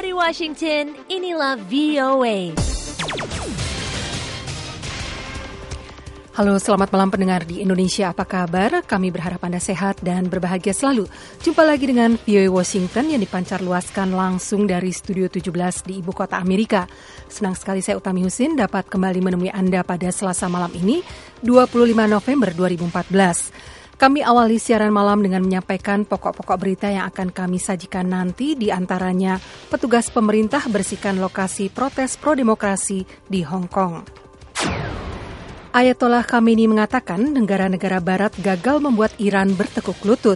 Dari Washington, inilah VOA. Halo, selamat malam pendengar di Indonesia. Apa kabar? Kami berharap Anda sehat dan berbahagia selalu. Jumpa lagi dengan VOA Washington yang dipancar luaskan langsung dari Studio 17 di Ibu Kota Amerika. Senang sekali saya Utami Husin dapat kembali menemui Anda pada Selasa malam ini, 25 November 2014. Kami awali siaran malam dengan menyampaikan pokok-pokok berita yang akan kami sajikan nanti, di antaranya petugas pemerintah bersihkan lokasi protes pro-demokrasi di Hong Kong. Ayatollah Khamenei mengatakan negara-negara barat gagal membuat Iran bertekuk lutut.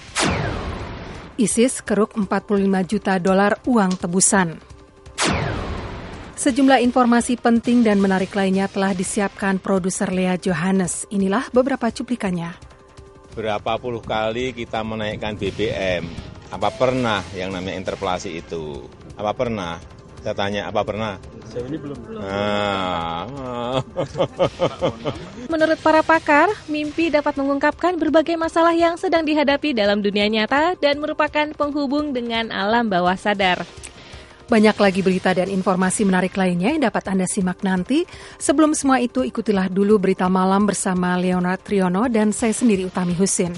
ISIS keruk $45 juta uang tebusan. Sejumlah informasi penting dan menarik lainnya telah disiapkan produser Lea Johannes. Inilah beberapa cuplikannya. Berapa puluh kali kita menaikkan BBM? Apa pernah yang namanya interpelasi itu? Apa pernah? Saya tanya, apa pernah? Saya ini belum. Menurut para pakar, mimpi dapat mengungkapkan berbagai masalah yang sedang dihadapi dalam dunia nyata dan merupakan penghubung dengan alam bawah sadar. Banyak lagi berita dan informasi menarik lainnya yang dapat Anda simak nanti. Sebelum semua itu, ikutilah dulu berita malam bersama Leonard Triono dan saya sendiri Utami Husin.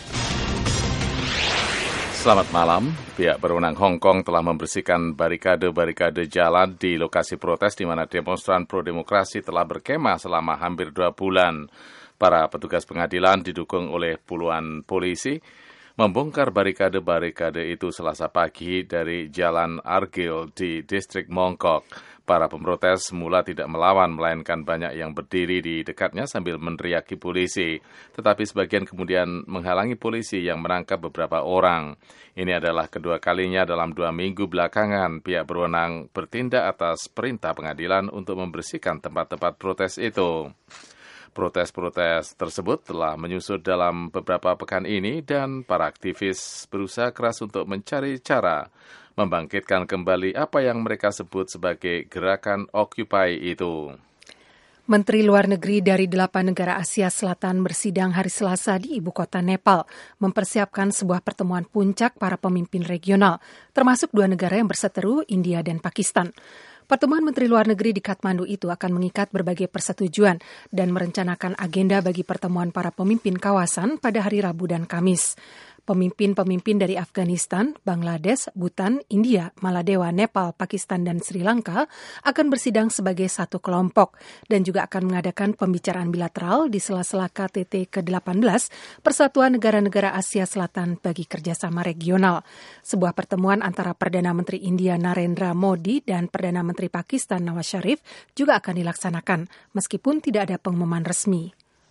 Selamat malam. Pihak berwenang Hong Kong telah membersihkan barikade-barikade jalan di lokasi protes di mana demonstran pro-demokrasi telah berkemah selama hampir 2 bulan. Para petugas pengadilan didukung oleh puluhan polisi membongkar barikade-barikade itu Selasa pagi dari Jalan Argyle di distrik Mong Kok. Para pemprotes semula tidak melawan, melainkan banyak yang berdiri di dekatnya sambil meneriaki polisi. Tetapi sebagian kemudian menghalangi polisi yang menangkap beberapa orang. Ini adalah kedua kalinya dalam 2 minggu belakangan pihak berwenang bertindak atas perintah pengadilan untuk membersihkan tempat-tempat protes itu. Protes-protes tersebut telah menyusut dalam beberapa pekan ini dan para aktivis berusaha keras untuk mencari cara membangkitkan kembali apa yang mereka sebut sebagai gerakan Occupy itu. Menteri Luar Negeri dari 8 negara Asia Selatan bersidang hari Selasa di ibu kota Nepal, mempersiapkan sebuah pertemuan puncak para pemimpin regional, termasuk 2 negara yang berseteru, India dan Pakistan. Pertemuan Menteri Luar Negeri di Kathmandu itu akan mengikat berbagai persetujuan dan merencanakan agenda bagi pertemuan para pemimpin kawasan pada hari Rabu dan Kamis. Pemimpin-pemimpin dari Afghanistan, Bangladesh, Bhutan, India, Maladewa, Nepal, Pakistan, dan Sri Lanka akan bersidang sebagai satu kelompok dan juga akan mengadakan pembicaraan bilateral di sela-sela KTT ke-18 Persatuan Negara-Negara Asia Selatan bagi Kerjasama Regional. Sebuah pertemuan antara Perdana Menteri India Narendra Modi dan Perdana Menteri Pakistan Nawaz Sharif juga akan dilaksanakan, meskipun tidak ada pengumuman resmi.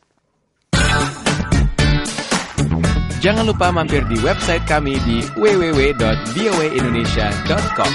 Jangan lupa mampir di website kami di www.voaindonesia.com.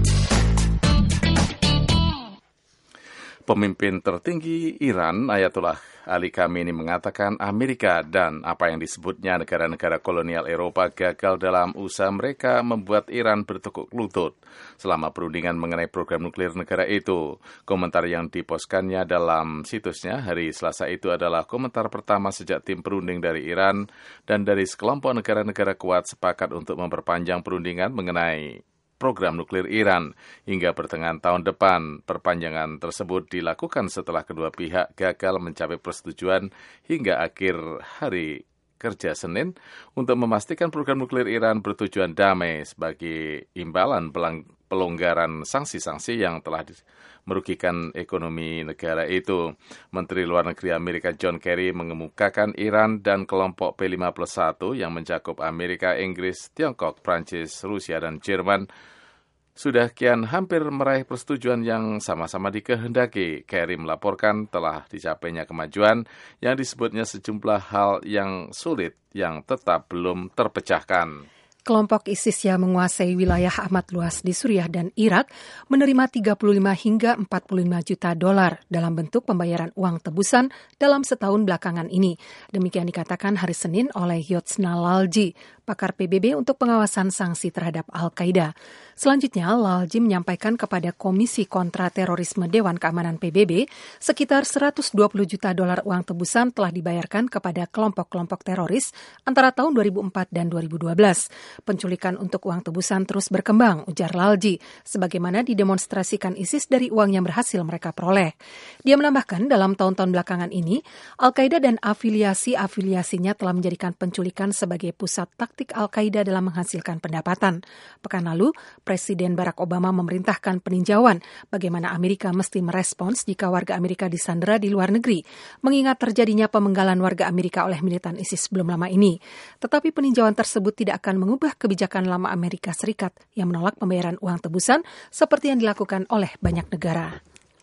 Pemimpin tertinggi Iran, Ayatollah Ali Khamenei mengatakan Amerika dan apa yang disebutnya negara-negara kolonial Eropa gagal dalam usaha mereka membuat Iran bertekuk lutut selama perundingan mengenai program nuklir negara itu. Komentar yang diposkannya dalam situsnya hari Selasa itu adalah komentar pertama sejak tim perunding dari Iran dan dari sekelompok negara-negara kuat sepakat untuk memperpanjang perundingan mengenai program nuklir Iran hingga pertengahan tahun depan. Perpanjangan tersebut dilakukan setelah kedua pihak gagal mencapai persetujuan hingga akhir hari kerja Senin untuk memastikan program nuklir Iran bertujuan damai sebagai imbalan pelonggaran sanksi-sanksi yang telah merugikan ekonomi negara itu. Menteri Luar Negeri Amerika John Kerry mengemukakan Iran dan kelompok P5+1 yang mencakup Amerika, Inggris, Tiongkok, Prancis, Rusia, dan Jerman sudah kian hampir meraih persetujuan yang sama-sama dikehendaki. Kerry melaporkan telah dicapainya kemajuan yang disebutnya sejumlah hal yang sulit yang tetap belum terpecahkan. Kelompok ISIS yang menguasai wilayah amat luas di Suriah dan Irak menerima 35 hingga 45 juta dolar dalam bentuk pembayaran uang tebusan dalam setahun belakangan ini. Demikian dikatakan hari Senin oleh Yotsna Lalji, pakar PBB untuk pengawasan sanksi terhadap Al-Qaeda. Selanjutnya, Lalji menyampaikan kepada Komisi Kontraterorisme Dewan Keamanan PBB sekitar 120 juta dolar uang tebusan telah dibayarkan kepada kelompok-kelompok teroris antara tahun 2004 dan 2012. Penculikan untuk uang tebusan terus berkembang, ujar Lalji, sebagaimana didemonstrasikan ISIS dari uang yang berhasil mereka peroleh. Dia menambahkan dalam tahun-tahun belakangan ini, Al-Qaeda dan afiliasinya telah menjadikan penculikan sebagai pusat taktik Al-Qaeda dalam menghasilkan pendapatan. Pekan lalu, Presiden Barack Obama memerintahkan peninjauan bagaimana Amerika mesti merespons jika warga Amerika disandera di luar negeri, mengingat terjadinya pemenggalan warga Amerika oleh militan ISIS belum lama ini. Tetapi peninjauan tersebut tidak akan mengubah kebijakan lama Amerika Serikat yang menolak pembayaran uang tebusan seperti yang dilakukan oleh banyak negara.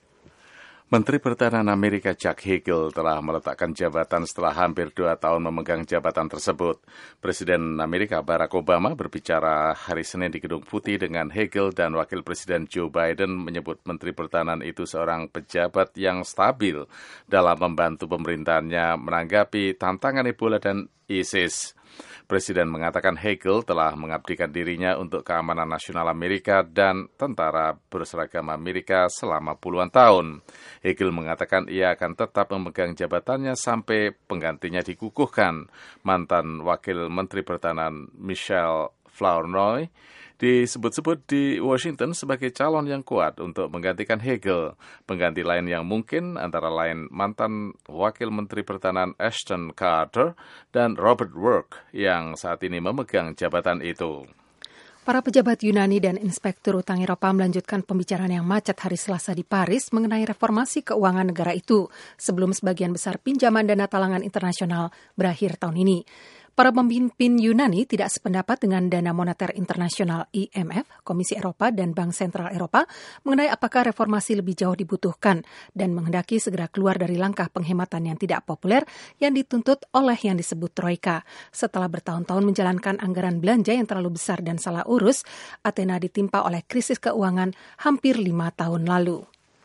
Menteri Pertahanan Amerika Chuck Hagel telah meletakkan jabatan setelah hampir 2 tahun memegang jabatan tersebut. Presiden Amerika Barack Obama berbicara hari Senin di Gedung Putih dengan Hagel dan Wakil Presiden Joe Biden menyebut Menteri Pertahanan itu seorang pejabat yang stabil dalam membantu pemerintahannya menanggapi tantangan Ebola dan ISIS. Presiden mengatakan Hagel telah mengabdikan dirinya untuk keamanan nasional Amerika dan tentara berseragam Amerika selama puluhan tahun. Hagel mengatakan ia akan tetap memegang jabatannya sampai penggantinya dikukuhkan. Mantan Wakil Menteri Pertahanan Michelle Flournoy disebut-sebut di Washington sebagai calon yang kuat untuk menggantikan Hagel. Pengganti lain yang mungkin antara lain mantan Wakil Menteri Pertahanan Ashton Carter dan Robert Work yang saat ini memegang jabatan itu. Para pejabat Yunani dan Inspektur Utang Eropa melanjutkan pembicaraan yang macet hari Selasa di Paris mengenai reformasi keuangan negara itu sebelum sebagian besar pinjaman dana talangan internasional berakhir tahun ini. Para pemimpin Yunani tidak sependapat dengan Dana Moneter Internasional IMF, Komisi Eropa, dan Bank Sentral Eropa mengenai apakah reformasi lebih jauh dibutuhkan dan menghendaki segera keluar dari langkah penghematan yang tidak populer yang dituntut oleh yang disebut Troika. Setelah bertahun-tahun menjalankan anggaran belanja yang terlalu besar dan salah urus, Athena ditimpa oleh krisis keuangan hampir 5 tahun lalu.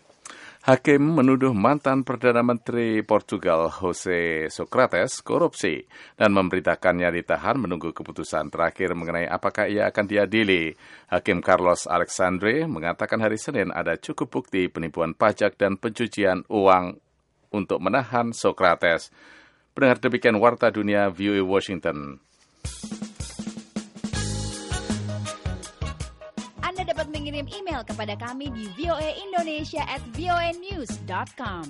Hakim menuduh mantan Perdana Menteri Portugal José Sócrates korupsi dan memerintahkannya ditahan menunggu keputusan terakhir mengenai apakah ia akan diadili. Hakim Carlos Alexandre mengatakan hari Senin ada cukup bukti penipuan pajak dan pencucian uang untuk menahan Sócrates. Pendengar, demikian Warta Dunia VOA Washington. Dapat mengirim email kepada kami di voaindonesia@voanews.com.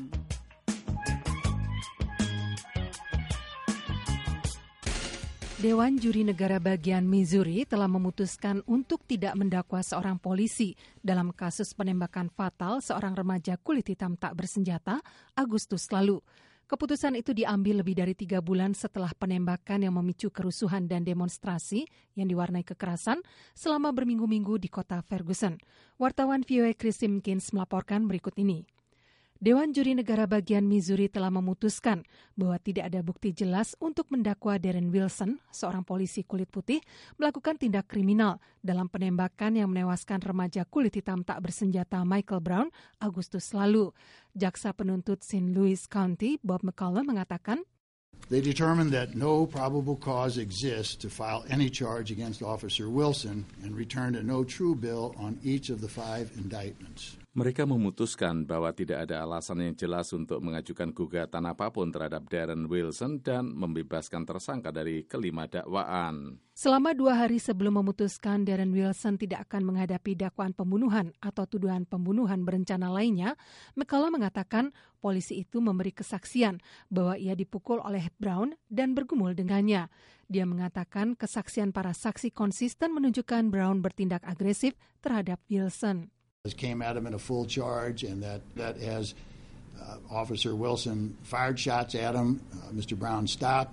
Dewan Juri Negara bagian Missouri telah memutuskan untuk tidak mendakwa seorang polisi dalam kasus penembakan fatal seorang remaja kulit hitam tak bersenjata Agustus lalu. Keputusan itu diambil lebih dari 3 bulan setelah penembakan yang memicu kerusuhan dan demonstrasi yang diwarnai kekerasan selama berminggu-minggu di kota Ferguson. Wartawan VOA Chris Simkins melaporkan berikut ini. Dewan Juri Negara bagian Missouri telah memutuskan bahwa tidak ada bukti jelas untuk mendakwa Darren Wilson, seorang polisi kulit putih, melakukan tindak kriminal dalam penembakan yang menewaskan remaja kulit hitam tak bersenjata Michael Brown Agustus lalu. Jaksa penuntut St. Louis County, Bob McCullough, mengatakan, They determined that no probable cause exists to file any charge against Officer Wilson and returned a no true bill on each of the 5 indictments. Mereka memutuskan bahwa tidak ada alasan yang jelas untuk mengajukan gugatan apapun terhadap Darren Wilson dan membebaskan tersangka dari kelima dakwaan. Selama 2 hari sebelum memutuskan Darren Wilson tidak akan menghadapi dakwaan pembunuhan atau tuduhan pembunuhan berencana lainnya, McCullough mengatakan polisi itu memberi kesaksian bahwa ia dipukul oleh Brown dan bergumul dengannya. Dia mengatakan kesaksian para saksi konsisten menunjukkan Brown bertindak agresif terhadap Wilson. Came at him in a full charge, and that as Officer Wilson fired shots at him, Mr. Brown stopped,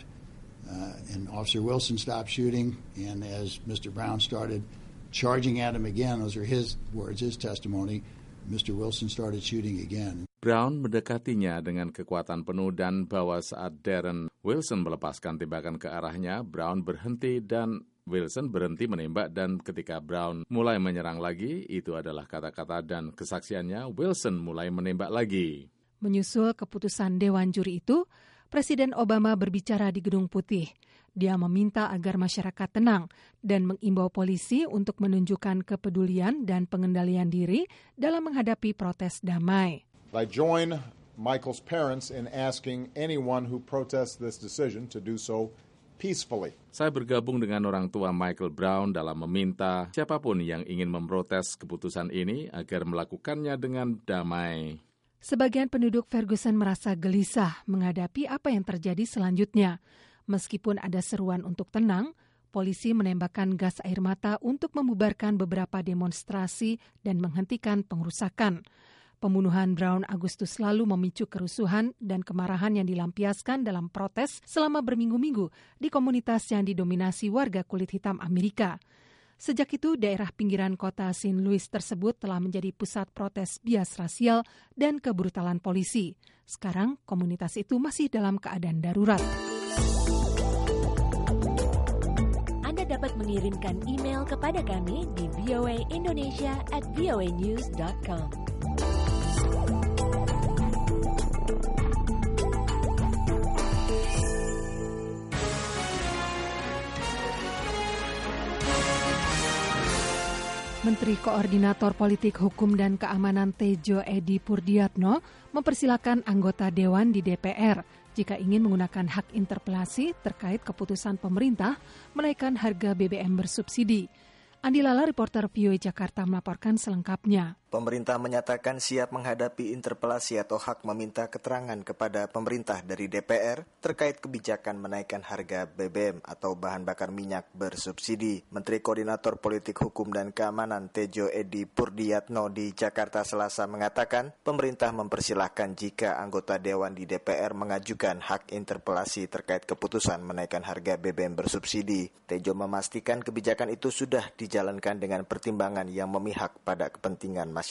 and Officer Wilson stopped shooting, and as Mr. Brown started charging at him again, those are his words, his testimony, Mr. Wilson started shooting again. Brown mendekatinya dengan kekuatan penuh dan bahwa saat Darren Wilson melepaskan tembakan ke arahnya, Brown berhenti dan Wilson berhenti menembak, dan ketika Brown mulai menyerang lagi, itu adalah kata-kata dan kesaksiannya, Wilson mulai menembak lagi. Menyusul keputusan Dewan Juri itu, Presiden Obama berbicara di Gedung Putih. Dia meminta agar masyarakat tenang dan mengimbau polisi untuk menunjukkan kepedulian dan pengendalian diri dalam menghadapi protes damai. I join Michael's parents in asking anyone who protests this decision to do so peacefully. Saya bergabung dengan orang tua Michael Brown dalam meminta siapapun yang ingin memprotes keputusan ini agar melakukannya dengan damai. Sebagian penduduk Ferguson merasa gelisah menghadapi apa yang terjadi selanjutnya. Meskipun ada seruan untuk tenang, polisi menembakkan gas air mata untuk membubarkan beberapa demonstrasi dan menghentikan pengerusakan. Pembunuhan Brown Agustus lalu memicu kerusuhan dan kemarahan yang dilampiaskan dalam protes selama berminggu-minggu di komunitas yang didominasi warga kulit hitam Amerika. Sejak itu, daerah pinggiran kota St. Louis tersebut telah menjadi pusat protes bias rasial dan kebrutalan polisi. Sekarang, komunitas itu masih dalam keadaan darurat. Anda dapat mengirimkan email kepada kami di voaindonesia@voanews.com. Menteri Koordinator Politik Hukum dan Keamanan Tejo Edi Purdiatno mempersilakan anggota Dewan di DPR jika ingin menggunakan hak interpelasi terkait keputusan pemerintah menaikkan harga BBM bersubsidi. Andi Lala, reporter VOA Jakarta, melaporkan selengkapnya. Pemerintah menyatakan siap menghadapi interpelasi atau hak meminta keterangan kepada pemerintah dari DPR terkait kebijakan menaikkan harga BBM atau bahan bakar minyak bersubsidi. Menteri Koordinator Politik Hukum dan Keamanan Tejo Edi Purdiatno di Jakarta Selasa mengatakan pemerintah mempersilahkan jika anggota Dewan di DPR mengajukan hak interpelasi terkait keputusan menaikkan harga BBM bersubsidi. Tejo memastikan kebijakan itu sudah dijalankan dengan pertimbangan yang memihak pada kepentingan masyarakat.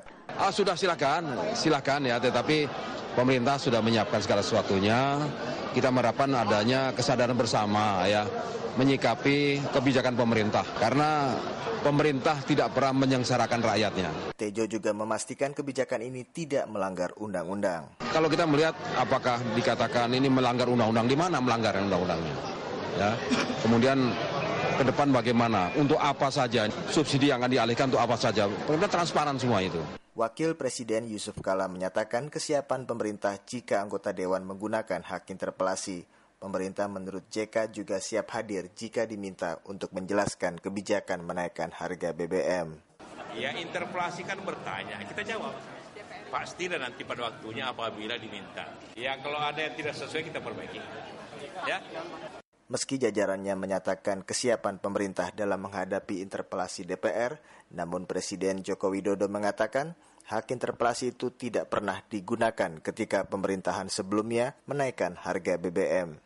Sudah silakan ya, tetapi pemerintah sudah menyiapkan segala sesuatunya. Kita mengharapkan adanya kesadaran bersama ya, menyikapi kebijakan pemerintah karena pemerintah tidak pernah menyengsarakan rakyatnya. Tejo juga memastikan kebijakan ini tidak melanggar undang-undang. Kalau kita melihat apakah dikatakan ini melanggar undang-undang, di mana melanggar undang-undangnya? Ya. Kemudian ke depan bagaimana, untuk apa saja, subsidi yang akan dialihkan untuk apa saja, pemerintah transparan semua itu. Wakil Presiden Yusuf Kala menyatakan kesiapan pemerintah jika anggota Dewan menggunakan hak interpelasi. Pemerintah menurut JK juga siap hadir jika diminta untuk menjelaskan kebijakan menaikkan harga BBM. Ya, interpelasi kan bertanya, kita jawab. Pasti dan nanti pada waktunya apabila diminta. Ya, kalau ada yang tidak sesuai kita perbaiki. Ya. Meski jajarannya menyatakan kesiapan pemerintah dalam menghadapi interpelasi DPR, namun Presiden Joko Widodo mengatakan hak interpelasi itu tidak pernah digunakan ketika pemerintahan sebelumnya menaikkan harga BBM.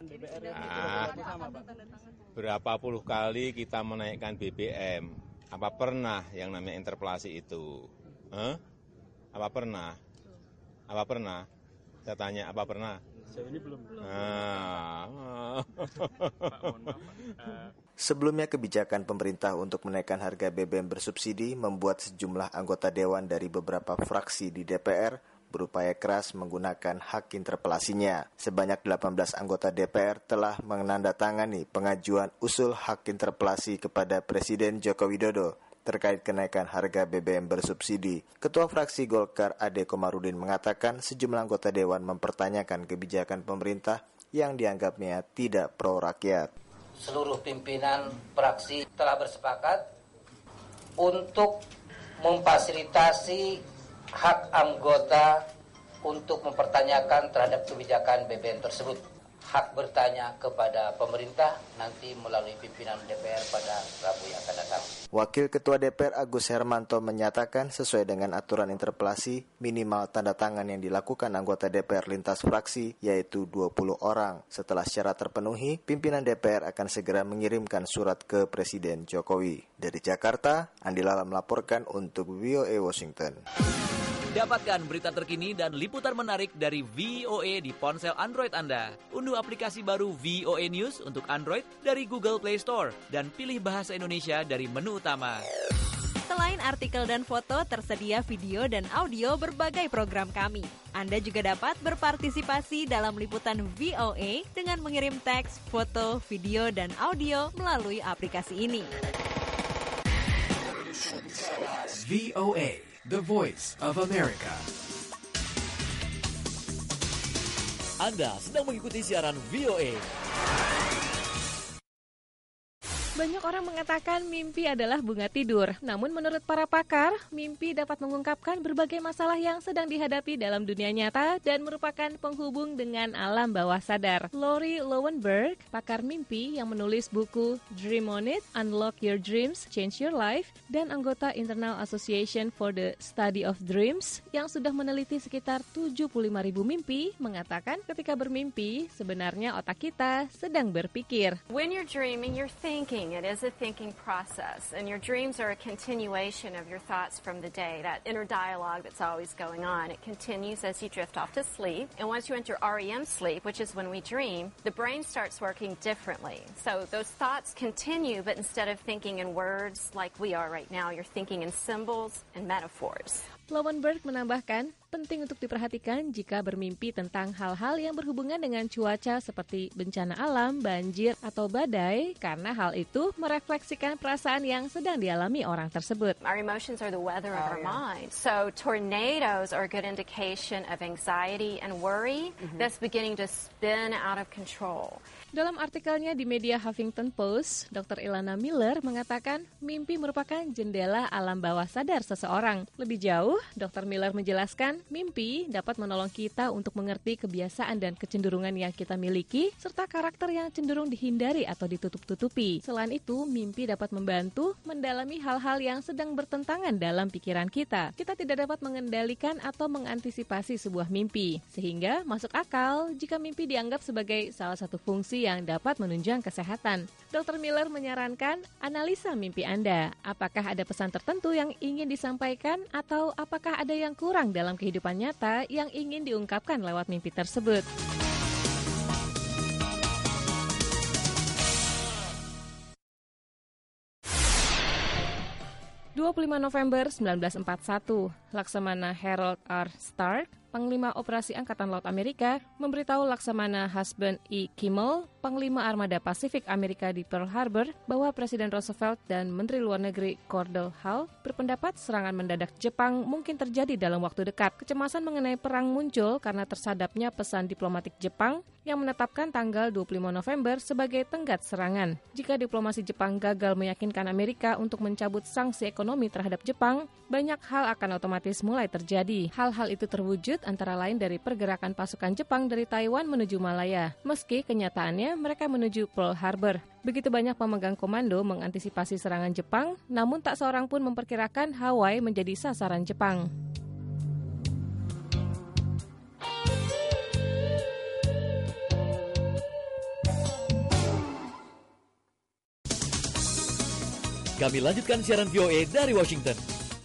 Berapa puluh kali kita menaikkan BBM, apa pernah yang namanya interpelasi itu? Apa pernah? Saya tanya, apa pernah? Ini belum. Sebelumnya kebijakan pemerintah untuk menaikkan harga BBM bersubsidi membuat sejumlah anggota Dewan dari beberapa fraksi di DPR berupaya keras menggunakan hak interpelasinya. Sebanyak 18 anggota DPR telah menandatangani pengajuan usul hak interpelasi kepada Presiden Joko Widodo terkait kenaikan harga BBM bersubsidi. Ketua fraksi Golkar Ade Komarudin mengatakan sejumlah anggota Dewan mempertanyakan kebijakan pemerintah yang dianggapnya tidak pro rakyat. Seluruh pimpinan fraksi telah bersepakat untuk memfasilitasi hak anggota untuk mempertanyakan terhadap kebijakan BBM tersebut. Hak bertanya kepada pemerintah nanti melalui pimpinan DPR pada Rabu yang akan datang. Wakil Ketua DPR Agus Hermanto menyatakan sesuai dengan aturan interpelasi, minimal tanda tangan yang dilakukan anggota DPR lintas fraksi yaitu 20 orang. Setelah syarat terpenuhi, pimpinan DPR akan segera mengirimkan surat ke Presiden Jokowi. Dari Jakarta, Andi Lala melaporkan untuk VOA Washington. Dapatkan berita terkini dan liputan menarik dari VOA di ponsel Android Anda. Unduh aplikasi baru VOA News untuk Android dari Google Play Store dan pilih bahasa Indonesia dari menu utama. Selain artikel dan foto, tersedia video dan audio berbagai program kami. Anda juga dapat berpartisipasi dalam liputan VOA dengan mengirim teks, foto, video, dan audio melalui aplikasi ini. VOA, the voice of America. Anda sedang mengikuti siaran VOA. Banyak orang mengatakan mimpi adalah bunga tidur. Namun menurut para pakar, mimpi dapat mengungkapkan berbagai masalah yang sedang dihadapi dalam dunia nyata dan merupakan penghubung dengan alam bawah sadar. Lori Lowenberg, pakar mimpi yang menulis buku Dream On It, Unlock Your Dreams, Change Your Life, dan anggota International Association for the Study of Dreams yang sudah meneliti sekitar 75.000 mimpi, mengatakan ketika bermimpi, sebenarnya otak kita sedang berpikir. When you're dreaming, you're thinking. It is a thinking process, and your dreams are a continuation of your thoughts from the day, that inner dialogue that's always going on. It continues as you drift off to sleep, and once you enter REM sleep, which is when we dream, the brain starts working differently. So those thoughts continue, but instead of thinking in words like we are right now, you're thinking in symbols and metaphors. Lowenberg menambahkan, penting untuk diperhatikan jika bermimpi tentang hal-hal yang berhubungan dengan cuaca seperti bencana alam, banjir, atau badai, karena hal itu merefleksikan perasaan yang sedang dialami orang tersebut. Our emotions are the weather of our mind. So tornadoes are a good indication of anxiety and worry that's beginning to spin out of control. Dalam artikelnya di media Huffington Post, Dr. Ilana Miller mengatakan mimpi merupakan jendela alam bawah sadar seseorang. Lebih jauh, Dr. Miller menjelaskan mimpi dapat menolong kita untuk mengerti kebiasaan dan kecenderungan yang kita miliki, serta karakter yang cenderung dihindari atau ditutup-tutupi. Selain itu, mimpi dapat membantu mendalami hal-hal yang sedang bertentangan dalam pikiran kita. Kita tidak dapat mengendalikan atau mengantisipasi sebuah mimpi, sehingga masuk akal jika mimpi dianggap sebagai salah satu fungsi yang dapat menunjang kesehatan. Dr. Miller menyarankan analisa mimpi Anda. Apakah ada pesan tertentu yang ingin disampaikan atau apakah ada yang kurang dalam kehidupan nyata yang ingin diungkapkan lewat mimpi tersebut? November 1941, Laksamana Harold R. Stark, Panglima Operasi Angkatan Laut Amerika, memberitahu Laksamana Husband E. Kimmel, Panglima Armada Pasifik Amerika di Pearl Harbor, bahwa Presiden Roosevelt dan Menteri Luar Negeri Cordell Hull berpendapat serangan mendadak Jepang mungkin terjadi dalam waktu dekat. Kecemasan mengenai perang muncul karena tersadapnya pesan diplomatik Jepang yang menetapkan tanggal 25 November sebagai tenggat serangan. Jika diplomasi Jepang gagal meyakinkan Amerika untuk mencabut sanksi ekonomi terhadap Jepang, banyak hal akan otomatis mulai terjadi. Hal-hal itu terwujud antara lain dari pergerakan pasukan Jepang dari Taiwan menuju Malaya, meski kenyataannya mereka menuju Pearl Harbor. Begitu banyak pemegang komando mengantisipasi serangan Jepang, namun tak seorang pun memperkirakan Hawaii menjadi sasaran Jepang. Kami lanjutkan siaran VOA dari Washington.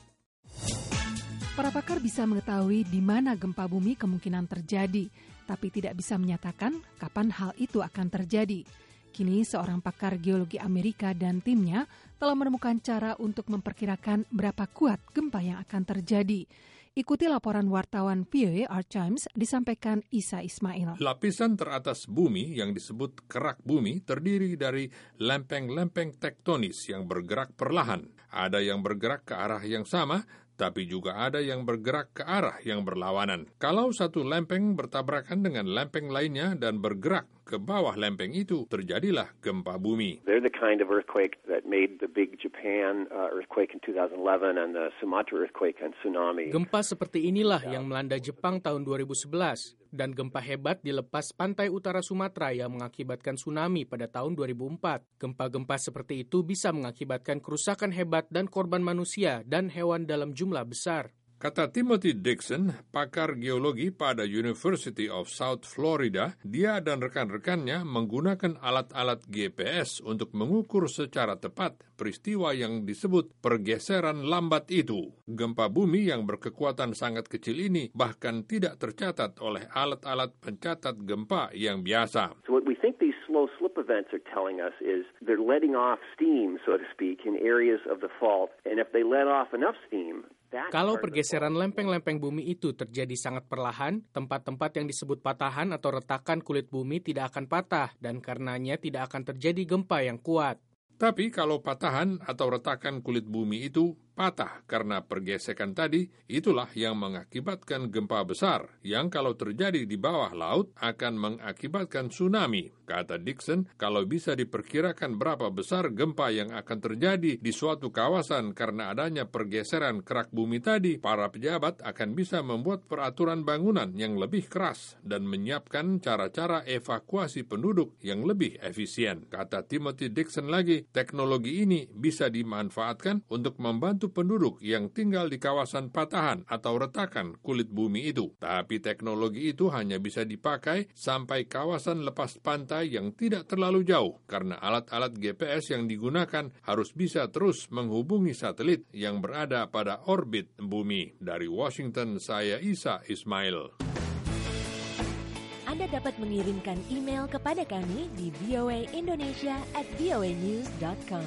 Para pakar bisa mengetahui di mana gempa bumi kemungkinan terjadi, tapi tidak bisa menyatakan kapan hal itu akan terjadi. Kini seorang pakar geologi Amerika dan timnya telah menemukan cara untuk memperkirakan berapa kuat gempa yang akan terjadi. Ikuti laporan wartawan VOA Art Times disampaikan Isa Ismail. Lapisan teratas bumi yang disebut kerak bumi terdiri dari lempeng-lempeng tektonis yang bergerak perlahan. Ada yang bergerak ke arah yang sama, tapi juga ada yang bergerak ke arah yang berlawanan. Kalau satu lempeng bertabrakan dengan lempeng lainnya dan bergerak ke bawah lempeng itu, terjadilah gempa bumi. They're the kind of earthquake that made the big Japan earthquake in 2011 and the Sumatra earthquake and tsunami. Gempa seperti inilah yang melanda Jepang tahun 2011 dan gempa hebat di lepas pantai utara Sumatera yang mengakibatkan tsunami pada tahun 2004. Gempa-gempa seperti itu bisa mengakibatkan kerusakan hebat dan korban manusia dan hewan dalam jumlah besar. Kata Timothy Dixon, pakar geologi pada University of South Florida, dia dan rekan-rekannya menggunakan alat-alat GPS untuk mengukur secara tepat peristiwa yang disebut pergeseran lambat itu. Gempa bumi yang berkekuatan sangat kecil ini bahkan tidak tercatat oleh alat-alat pencatat gempa yang biasa. So what we think these slow slip events are telling us is they're letting off steam, so to speak, in areas of the fault, and if they let off enough steam, kalau pergeseran lempeng-lempeng bumi itu terjadi sangat perlahan, tempat-tempat yang disebut patahan atau retakan kulit bumi tidak akan patah dan karenanya tidak akan terjadi gempa yang kuat. Tapi kalau patahan atau retakan kulit bumi itu patah karena pergesekan tadi, itulah yang mengakibatkan gempa besar, yang kalau terjadi di bawah laut akan mengakibatkan tsunami. Kata Dixon, kalau bisa diperkirakan berapa besar gempa yang akan terjadi di suatu kawasan karena adanya pergeseran kerak bumi tadi, para pejabat akan bisa membuat peraturan bangunan yang lebih keras dan menyiapkan cara-cara evakuasi penduduk yang lebih efisien. Kata Timothy Dixon lagi, teknologi ini bisa dimanfaatkan untuk membantu penduduk yang tinggal di kawasan patahan atau retakan kulit bumi itu. Tapi teknologi itu hanya bisa dipakai sampai kawasan lepas pantai yang tidak terlalu jauh, karena alat-alat GPS yang digunakan harus bisa terus menghubungi satelit yang berada pada orbit bumi. Dari Washington, saya Isa Ismail. Anda dapat mengirimkan email kepada kami di voaindonesia@voanews.com.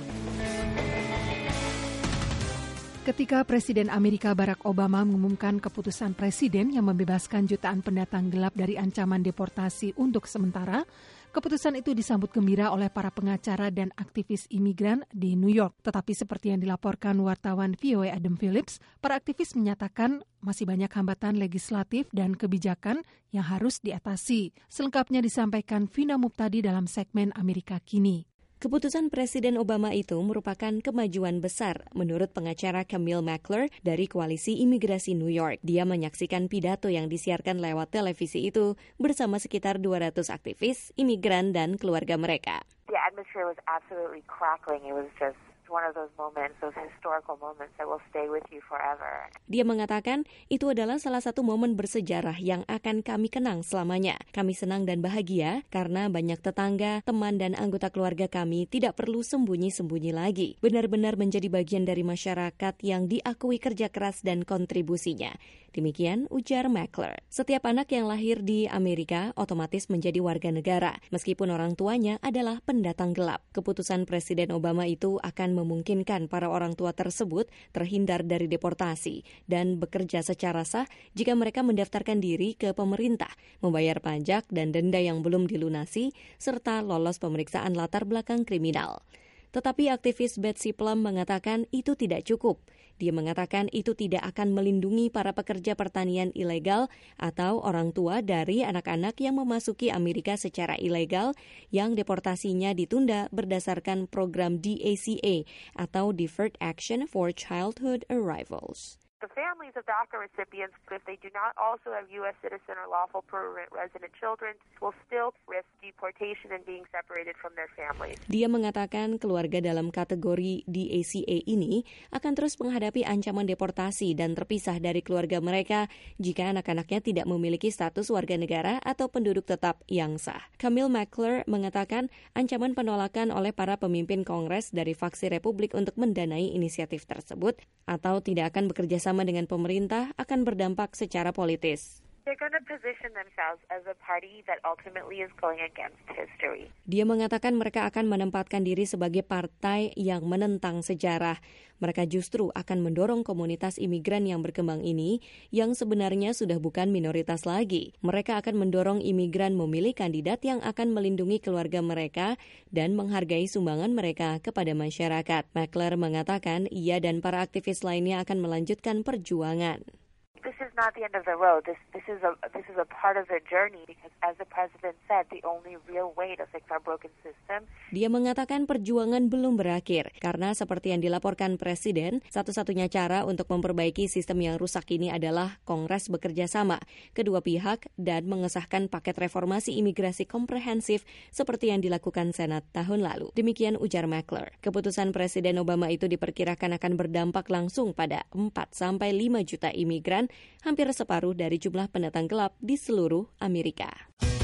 Ketika Presiden Amerika Barack Obama mengumumkan keputusan Presiden yang membebaskan jutaan pendatang gelap dari ancaman deportasi untuk sementara, keputusan itu disambut gembira oleh para pengacara dan aktivis imigran di New York. Tetapi seperti yang dilaporkan wartawan VOA Adam Phillips, para aktivis menyatakan masih banyak hambatan legislatif dan kebijakan yang harus diatasi. Selengkapnya disampaikan Vina Muptadi dalam segmen Amerika Kini. Keputusan Presiden Obama itu merupakan kemajuan besar menurut pengacara Camille Mackler dari Koalisi Imigrasi New York. Dia menyaksikan pidato yang disiarkan lewat televisi itu bersama sekitar 200 aktivis, imigran, dan keluarga mereka. The atmosphere was absolutely crackling. It was just one of those moments, those historical moments that will stay with you forever. Dia mengatakan itu adalah salah satu momen bersejarah yang akan kami kenang selamanya. Kami senang dan bahagia karena banyak tetangga, teman, dan anggota keluarga kami tidak perlu sembunyi-sembunyi lagi. Benar-benar menjadi bagian dari masyarakat yang diakui kerja keras dan kontribusinya. Demikian ujar Mackler. Setiap anak yang lahir di Amerika otomatis menjadi warga negara, meskipun orang tuanya adalah pendatang gelap. Keputusan Presiden Obama itu akan memungkinkan para orang tua tersebut terhindar dari deportasi dan bekerja secara sah jika mereka mendaftarkan diri ke pemerintah, membayar pajak dan denda yang belum dilunasi, serta lolos pemeriksaan latar belakang kriminal. Tetapi aktivis Betsy Plum mengatakan itu tidak cukup. Dia mengatakan itu tidak akan melindungi para pekerja pertanian ilegal atau orang tua dari anak-anak yang memasuki Amerika secara ilegal yang deportasinya ditunda berdasarkan program DACA atau Deferred Action for Childhood Arrivals. The families of DACA recipients, if they do not also have U.S. citizen or lawful permanent resident children, will still risk deportation and being separated from their families. Dia mengatakan keluarga dalam kategori DACA ini akan terus menghadapi ancaman deportasi dan terpisah dari keluarga mereka jika anak-anaknya tidak memiliki status warga negara atau penduduk tetap yang sah. Camille Mackler mengatakan ancaman penolakan oleh para pemimpin Kongres dari faksi Republik untuk mendanai inisiatif tersebut atau tidak akan bekerja sama dengan pemerintah akan berdampak secara politis. They're going to position themselves as a party that ultimately is going against history. Dia mengatakan mereka akan menempatkan diri sebagai partai yang menentang sejarah. Mereka justru akan mendorong komunitas imigran yang berkembang ini yang sebenarnya sudah bukan minoritas lagi. Mereka akan mendorong imigran memilih kandidat yang akan melindungi keluarga mereka dan menghargai sumbangan mereka kepada masyarakat. Mackler mengatakan ia dan para aktivis lainnya akan melanjutkan perjuangan. This is not the end of the road. This is a part of the journey because, as the president said, the only real way to fix our broken system. Dia mengatakan perjuangan belum berakhir karena seperti yang dilaporkan Presiden, satu-satunya cara untuk memperbaiki sistem yang rusak ini adalah Kongres bekerja sama kedua pihak dan mengesahkan paket reformasi imigrasi komprehensif seperti yang dilakukan Senat tahun lalu. Demikian ujar Mackler. Keputusan Presiden Obama itu diperkirakan akan berdampak langsung pada 4-5 juta imigran, hampir separuh dari jumlah pendatang gelap di seluruh Amerika.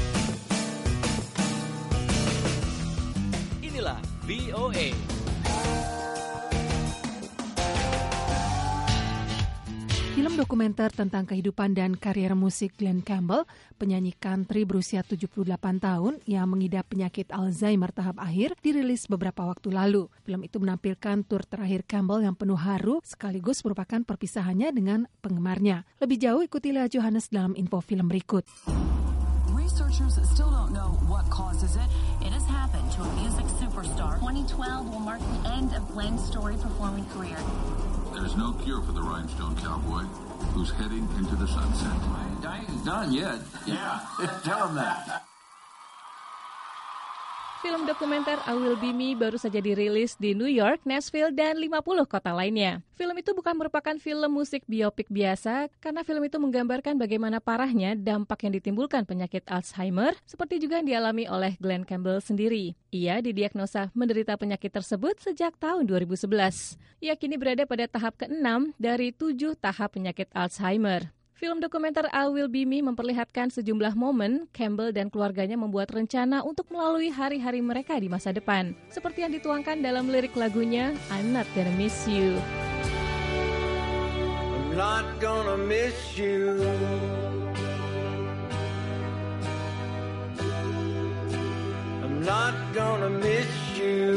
Inilah VOA. Film dokumenter tentang kehidupan dan karier musik Glenn Campbell, penyanyi country berusia 78 tahun yang mengidap penyakit Alzheimer tahap akhir, dirilis beberapa waktu lalu. Film itu menampilkan tur terakhir Campbell yang penuh haru, sekaligus merupakan perpisahannya dengan penggemarnya. Lebih jauh, ikutilah Johannes dalam info film berikut. Researchers still don't know what causes it. It has happened to a music superstar. 2012 will mark the end of Glenn's storied performing career. There's no cure for the rhinestone cowboy who's heading into the sunset. Dying is done yet. Yeah, tell him that. Film dokumenter I Will Be Me baru saja dirilis di New York, Nashville, dan 50 kota lainnya. Film itu bukan merupakan film musik biopik biasa, karena film itu menggambarkan bagaimana parahnya dampak yang ditimbulkan penyakit Alzheimer, seperti juga yang dialami oleh Glenn Campbell sendiri. Ia didiagnosa menderita penyakit tersebut sejak tahun 2011. Ia kini berada pada tahap ke-6 dari 7 tahap penyakit Alzheimer. Film dokumenter I Will Be Me memperlihatkan sejumlah momen Campbell dan keluarganya membuat rencana untuk melalui hari-hari mereka di masa depan. Seperti yang dituangkan dalam lirik lagunya I'm Not Gonna Miss You. I'm not gonna miss you. I'm not gonna miss you.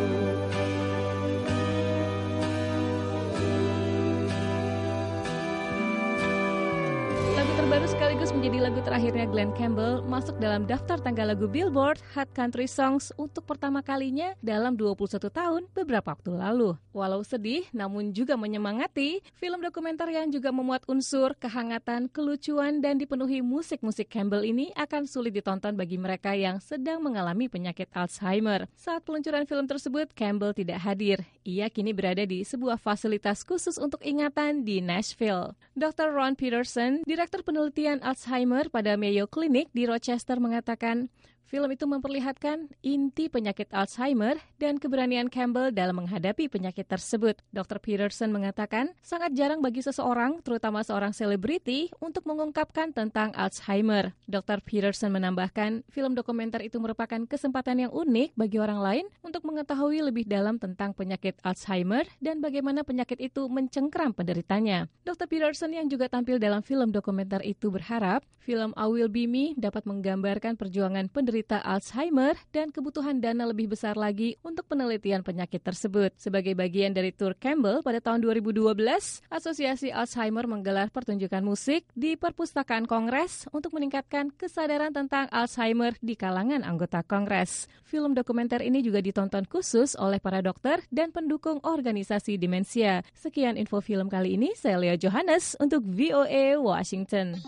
Lagu terbaru sekaligus menjadi lagu terakhirnya Glenn Campbell masuk dalam daftar tangga lagu Billboard Hot Country Songs untuk pertama kalinya dalam 21 tahun beberapa waktu lalu. Walau sedih, namun juga menyemangati, film dokumenter yang juga memuat unsur kehangatan, kelucuan, dan dipenuhi musik-musik Campbell ini akan sulit ditonton bagi mereka yang sedang mengalami penyakit Alzheimer. Saat peluncuran film tersebut, Campbell tidak hadir. Ia kini berada di sebuah fasilitas khusus untuk ingatan di Nashville. Dr. Ron Peterson, Direktur Penelitian Alzheimer pada Mayo Clinic di Rochester mengatakan, film itu memperlihatkan inti penyakit Alzheimer dan keberanian Campbell dalam menghadapi penyakit tersebut. Dr. Peterson mengatakan, sangat jarang bagi seseorang, terutama seorang selebriti, untuk mengungkapkan tentang Alzheimer. Dr. Peterson menambahkan, film dokumenter itu merupakan kesempatan yang unik bagi orang lain untuk mengetahui lebih dalam tentang penyakit Alzheimer dan bagaimana penyakit itu mencengkram penderitanya. Dr. Peterson yang juga tampil dalam film dokumenter itu berharap, film I Will Be Me dapat menggambarkan perjuangan penderita Alzheimer dan kebutuhan dana lebih besar lagi untuk penelitian penyakit tersebut. Sebagai bagian dari tur Campbell pada tahun 2012, Asosiasi Alzheimer menggelar pertunjukan musik di Perpustakaan Kongres untuk meningkatkan kesadaran tentang Alzheimer di kalangan anggota Kongres. Film dokumenter ini juga ditonton khusus oleh para dokter dan pendukung organisasi demensia. Sekian info film kali ini, saya Lea Johannes untuk VOA Washington.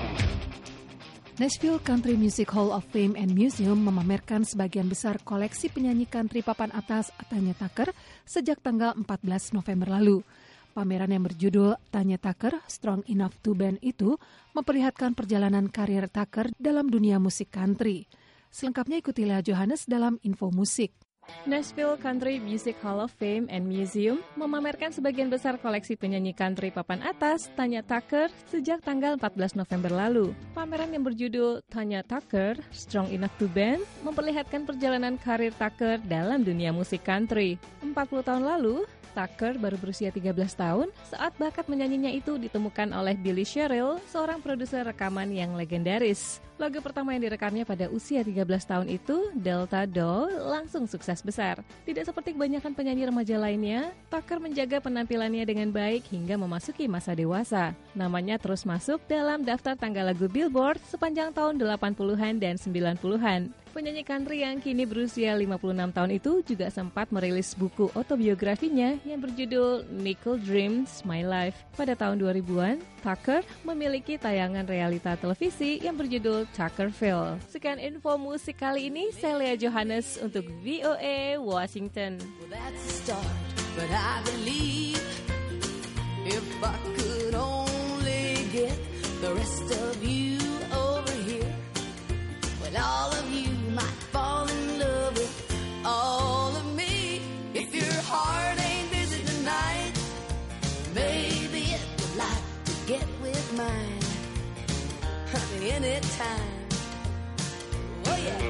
Nashville Country Music Hall of Fame and Museum memamerkan sebagian besar koleksi penyanyi country papan atas Tanya Tucker sejak tanggal 14 November lalu. Pameran yang berjudul Tanya Tucker, Strong Enough to Bend itu memperlihatkan perjalanan karir Tucker dalam dunia musik country. Selengkapnya ikuti Lea Johannes dalam info musik. Nashville Country Music Hall of Fame and Museum memamerkan sebagian besar koleksi penyanyi country papan atas Tanya Tucker sejak tanggal 14 November lalu. Pameran yang berjudul Tanya Tucker, Strong Enough to Bend memperlihatkan perjalanan karir Tucker dalam dunia musik country. 40 tahun lalu, Tucker baru berusia 13 tahun saat bakat menyanyinya itu ditemukan oleh Billy Sherrill, seorang produser rekaman yang legendaris. Lagu pertama yang direkamnya pada usia 13 tahun itu, Delta Doll, langsung sukses besar. Tidak seperti kebanyakan penyanyi remaja lainnya, Tucker menjaga penampilannya dengan baik hingga memasuki masa dewasa. Namanya terus masuk dalam daftar tangga lagu Billboard sepanjang tahun 80-an dan 90-an. Penyanyi country yang kini berusia 56 tahun itu juga sempat merilis buku autobiografinya yang berjudul Nickel Dreams My Life. Pada tahun 2000-an, Tucker memiliki tayangan realita televisi yang berjudul Tuckerville. Sekian info musik kali ini, saya Lea Johannes untuk VOA Washington. Well, that's a start, but I believe if I could only get the rest of you over here, well, all of you might fall in love with all of me. If your heart ain't busy tonight, maybe it would like to get with mine. Honey, anytime. Oh yeah.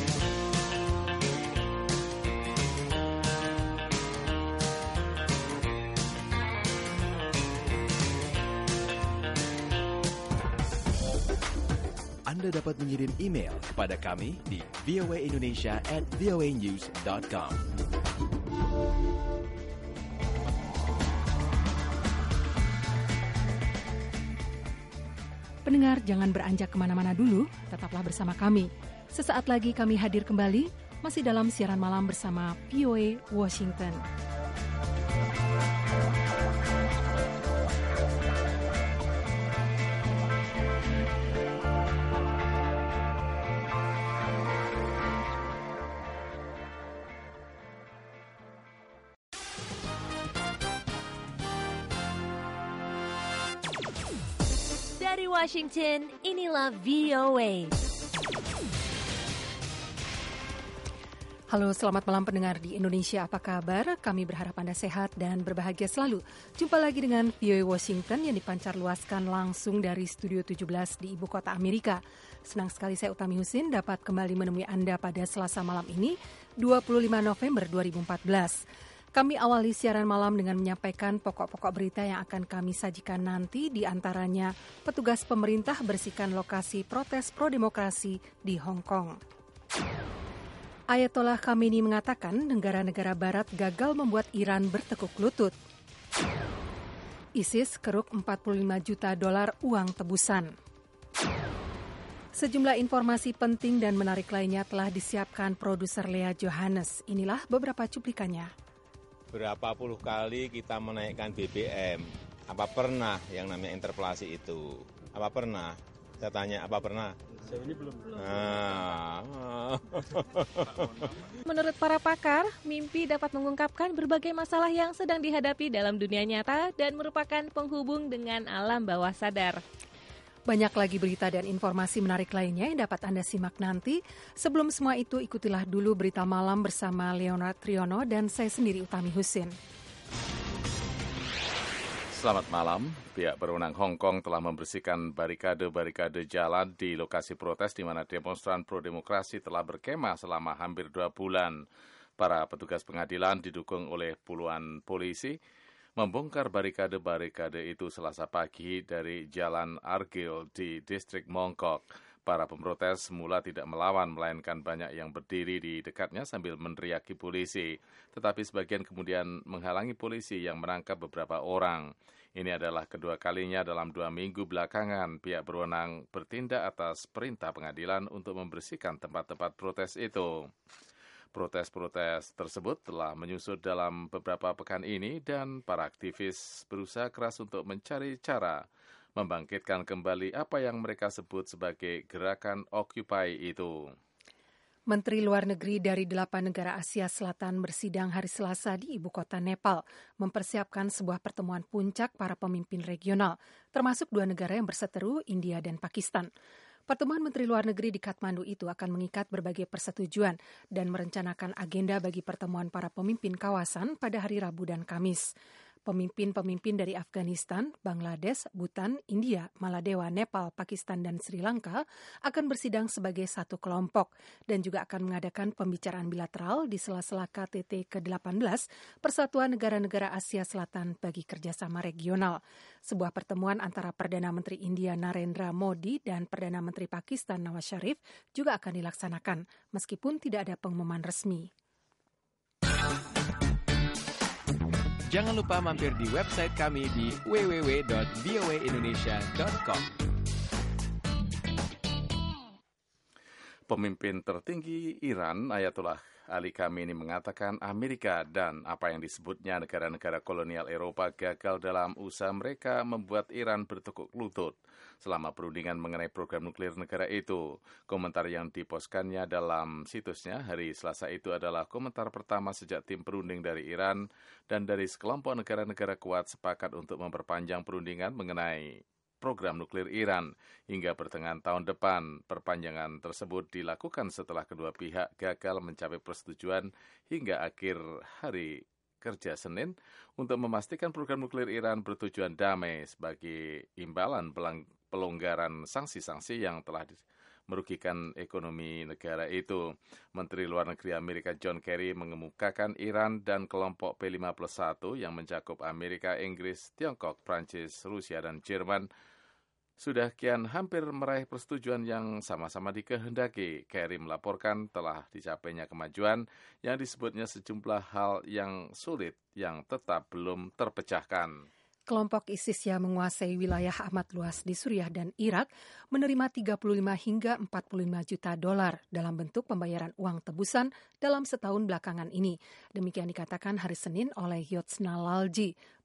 Anda dapat mengirim email kepada kami di voaindonesia@voanews.com. Pendengar, jangan beranjak kemana-mana dulu, tetaplah bersama kami. Sesaat lagi kami hadir kembali, masih dalam siaran malam bersama VOA Washington. Dari Washington, inilah VOA. Halo, selamat malam pendengar di Indonesia. Apa kabar? Kami berharap Anda sehat dan berbahagia selalu. Jumpa lagi dengan VOA Washington yang dipancar luaskan langsung dari Studio 17 di Ibu Kota Amerika. Senang sekali saya Utami Husin dapat kembali menemui Anda pada Selasa malam ini, 25 November 2014. Kami awali siaran malam dengan menyampaikan pokok-pokok berita yang akan kami sajikan nanti, di antaranya petugas pemerintah bersihkan lokasi protes pro-demokrasi di Hong Kong. Ayatollah Khamenei mengatakan negara-negara barat gagal membuat Iran bertekuk lutut. ISIS keruk $45 juta uang tebusan. Sejumlah informasi penting dan menarik lainnya telah disiapkan produser Lea Johannes. Inilah beberapa cuplikannya. Berapa puluh kali kita menaikkan BBM? Apa pernah yang namanya interpelasi itu? Apa pernah? Saya tanya, apa pernah? Saya ini belum. Menurut para pakar, mimpi dapat mengungkapkan berbagai masalah yang sedang dihadapi dalam dunia nyata dan merupakan penghubung dengan alam bawah sadar. Banyak lagi berita dan informasi menarik lainnya yang dapat Anda simak nanti. Sebelum semua itu, ikutilah dulu berita malam bersama Leonard Triono dan saya sendiri Utami Husin. Selamat malam. Pihak berwenang Hong Kong telah membersihkan barikade-barikade jalan di lokasi protes di mana demonstran pro-demokrasi telah berkemah selama hampir 2 bulan. Para petugas pengadilan didukung oleh puluhan polisi membongkar barikade-barikade itu Selasa pagi dari Jalan Argyle di distrik Mong Kok. Para pemprotes semula tidak melawan, melainkan banyak yang berdiri di dekatnya sambil meneriaki polisi. Tetapi sebagian kemudian menghalangi polisi yang menangkap beberapa orang. Ini adalah kedua kalinya dalam 2 minggu belakangan pihak berwenang bertindak atas perintah pengadilan untuk membersihkan tempat-tempat protes itu. Protes-protes tersebut telah menyusut dalam beberapa pekan ini dan para aktivis berusaha keras untuk mencari cara membangkitkan kembali apa yang mereka sebut sebagai gerakan Occupy itu. Menteri Luar Negeri dari 8 negara Asia Selatan bersidang hari Selasa di Ibu Kota Nepal, mempersiapkan sebuah pertemuan puncak para pemimpin regional, termasuk 2 negara yang berseteru, India dan Pakistan. Pertemuan Menteri Luar Negeri di Kathmandu itu akan mengikat berbagai persetujuan dan merencanakan agenda bagi pertemuan para pemimpin kawasan pada hari Rabu dan Kamis. Pemimpin-pemimpin dari Afghanistan, Bangladesh, Bhutan, India, Maladewa, Nepal, Pakistan, dan Sri Lanka akan bersidang sebagai satu kelompok dan juga akan mengadakan pembicaraan bilateral di sela-sela KTT ke-18 Persatuan Negara-Negara Asia Selatan bagi Kerjasama Regional. Sebuah pertemuan antara Perdana Menteri India Narendra Modi dan Perdana Menteri Pakistan Nawaz Sharif juga akan dilaksanakan, meskipun tidak ada pengumuman resmi. Jangan lupa mampir di website kami di www.voaindonesia.com. Pemimpin tertinggi Iran, Ayatollah Ali Khamenei mengatakan Amerika dan apa yang disebutnya negara-negara kolonial Eropa gagal dalam usaha mereka membuat Iran bertekuk lutut selama perundingan mengenai program nuklir negara itu. Komentar yang dipostkannya dalam situsnya hari Selasa itu adalah komentar pertama sejak tim perunding dari Iran dan dari sekelompok negara-negara kuat sepakat untuk memperpanjang perundingan mengenai program nuklir Iran hingga pertengahan tahun depan. Perpanjangan tersebut dilakukan setelah kedua pihak gagal mencapai persetujuan hingga akhir hari kerja Senin untuk memastikan program nuklir Iran bertujuan damai sebagai imbalan pelonggaran sanksi-sanksi yang telah merugikan ekonomi negara itu. Menteri Luar Negeri Amerika John Kerry mengemukakan Iran dan kelompok P5+1 yang mencakup Amerika, Inggris, Tiongkok, Prancis, Rusia, dan Jerman sudah kian hampir meraih persetujuan yang sama-sama dikehendaki. Kerry melaporkan telah dicapainya kemajuan yang disebutnya sejumlah hal yang sulit yang tetap belum terpecahkan. Kelompok ISIS yang menguasai wilayah amat luas di Suriah dan Irak menerima 35 hingga 45 juta dolar dalam bentuk pembayaran uang tebusan dalam setahun belakangan ini. Demikian dikatakan hari Senin oleh Yotsna Lalji,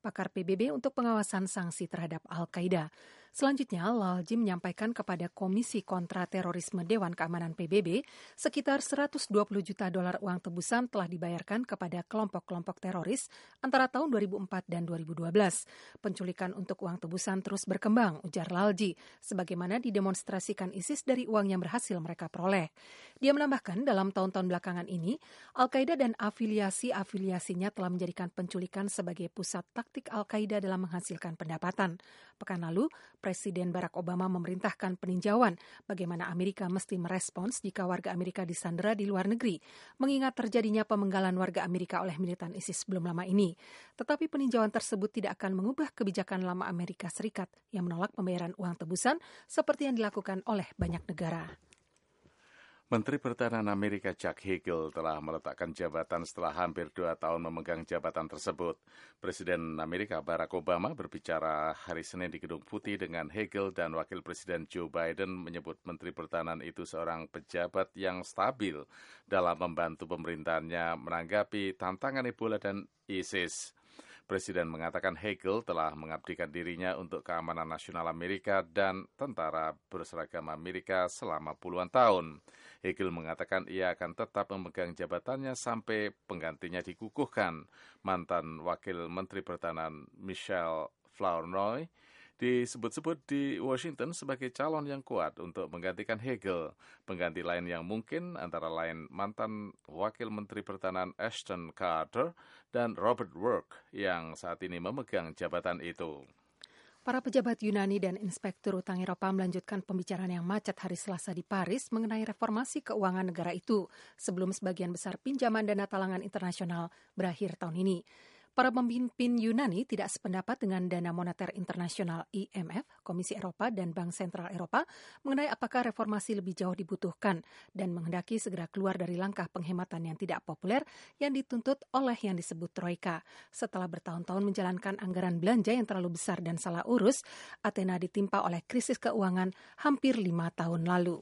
pakar PBB untuk pengawasan sanksi terhadap Al-Qaeda. Selanjutnya, Lalji menyampaikan kepada Komisi Kontraterorisme Dewan Keamanan PBB sekitar $120 juta uang tebusan telah dibayarkan kepada kelompok-kelompok teroris antara tahun 2004 dan 2012. Penculikan untuk uang tebusan terus berkembang, ujar Lalji, sebagaimana didemonstrasikan ISIS dari uang yang berhasil mereka peroleh. Dia menambahkan dalam tahun-tahun belakangan ini, Al-Qaeda dan afiliasinya telah menjadikan penculikan sebagai pusat taktik Al-Qaeda dalam menghasilkan pendapatan. Pekan lalu, Presiden Barack Obama memerintahkan peninjauan bagaimana Amerika mesti merespons jika warga Amerika disandera di luar negeri, mengingat terjadinya pemenggalan warga Amerika oleh militan ISIS belum lama ini. Tetapi peninjauan tersebut tidak akan mengubah kebijakan lama Amerika Serikat yang menolak pembayaran uang tebusan seperti yang dilakukan oleh banyak negara. Menteri Pertahanan Amerika Chuck Hagel telah meletakkan jabatan setelah hampir 2 tahun memegang jabatan tersebut. Presiden Amerika Barack Obama berbicara hari Senin di Gedung Putih dengan Hagel dan Wakil Presiden Joe Biden menyebut Menteri Pertahanan itu seorang pejabat yang stabil dalam membantu pemerintahannya menanggapi tantangan Ebola dan ISIS. Presiden mengatakan Hagel telah mengabdikan dirinya untuk keamanan nasional Amerika dan tentara berseragam Amerika selama puluhan tahun. Hagel mengatakan ia akan tetap memegang jabatannya sampai penggantinya dikukuhkan. Mantan Wakil Menteri Pertahanan Michelle Flournoy disebut-sebut di Washington sebagai calon yang kuat untuk menggantikan Hagel. Pengganti lain yang mungkin antara lain mantan Wakil Menteri Pertahanan Ashton Carter dan Robert Work yang saat ini memegang jabatan itu. Para pejabat Yunani dan Inspektur Utang Eropa melanjutkan pembicaraan yang macet hari Selasa di Paris mengenai reformasi keuangan negara itu sebelum sebagian besar pinjaman dana talangan internasional berakhir tahun ini. Para pemimpin Yunani tidak sependapat dengan Dana Moneter Internasional IMF, Komisi Eropa, dan Bank Sentral Eropa mengenai apakah reformasi lebih jauh dibutuhkan dan menghendaki segera keluar dari langkah penghematan yang tidak populer yang dituntut oleh yang disebut Troika. Setelah bertahun-tahun menjalankan anggaran belanja yang terlalu besar dan salah urus, Athena ditimpa oleh krisis keuangan hampir 5 tahun lalu.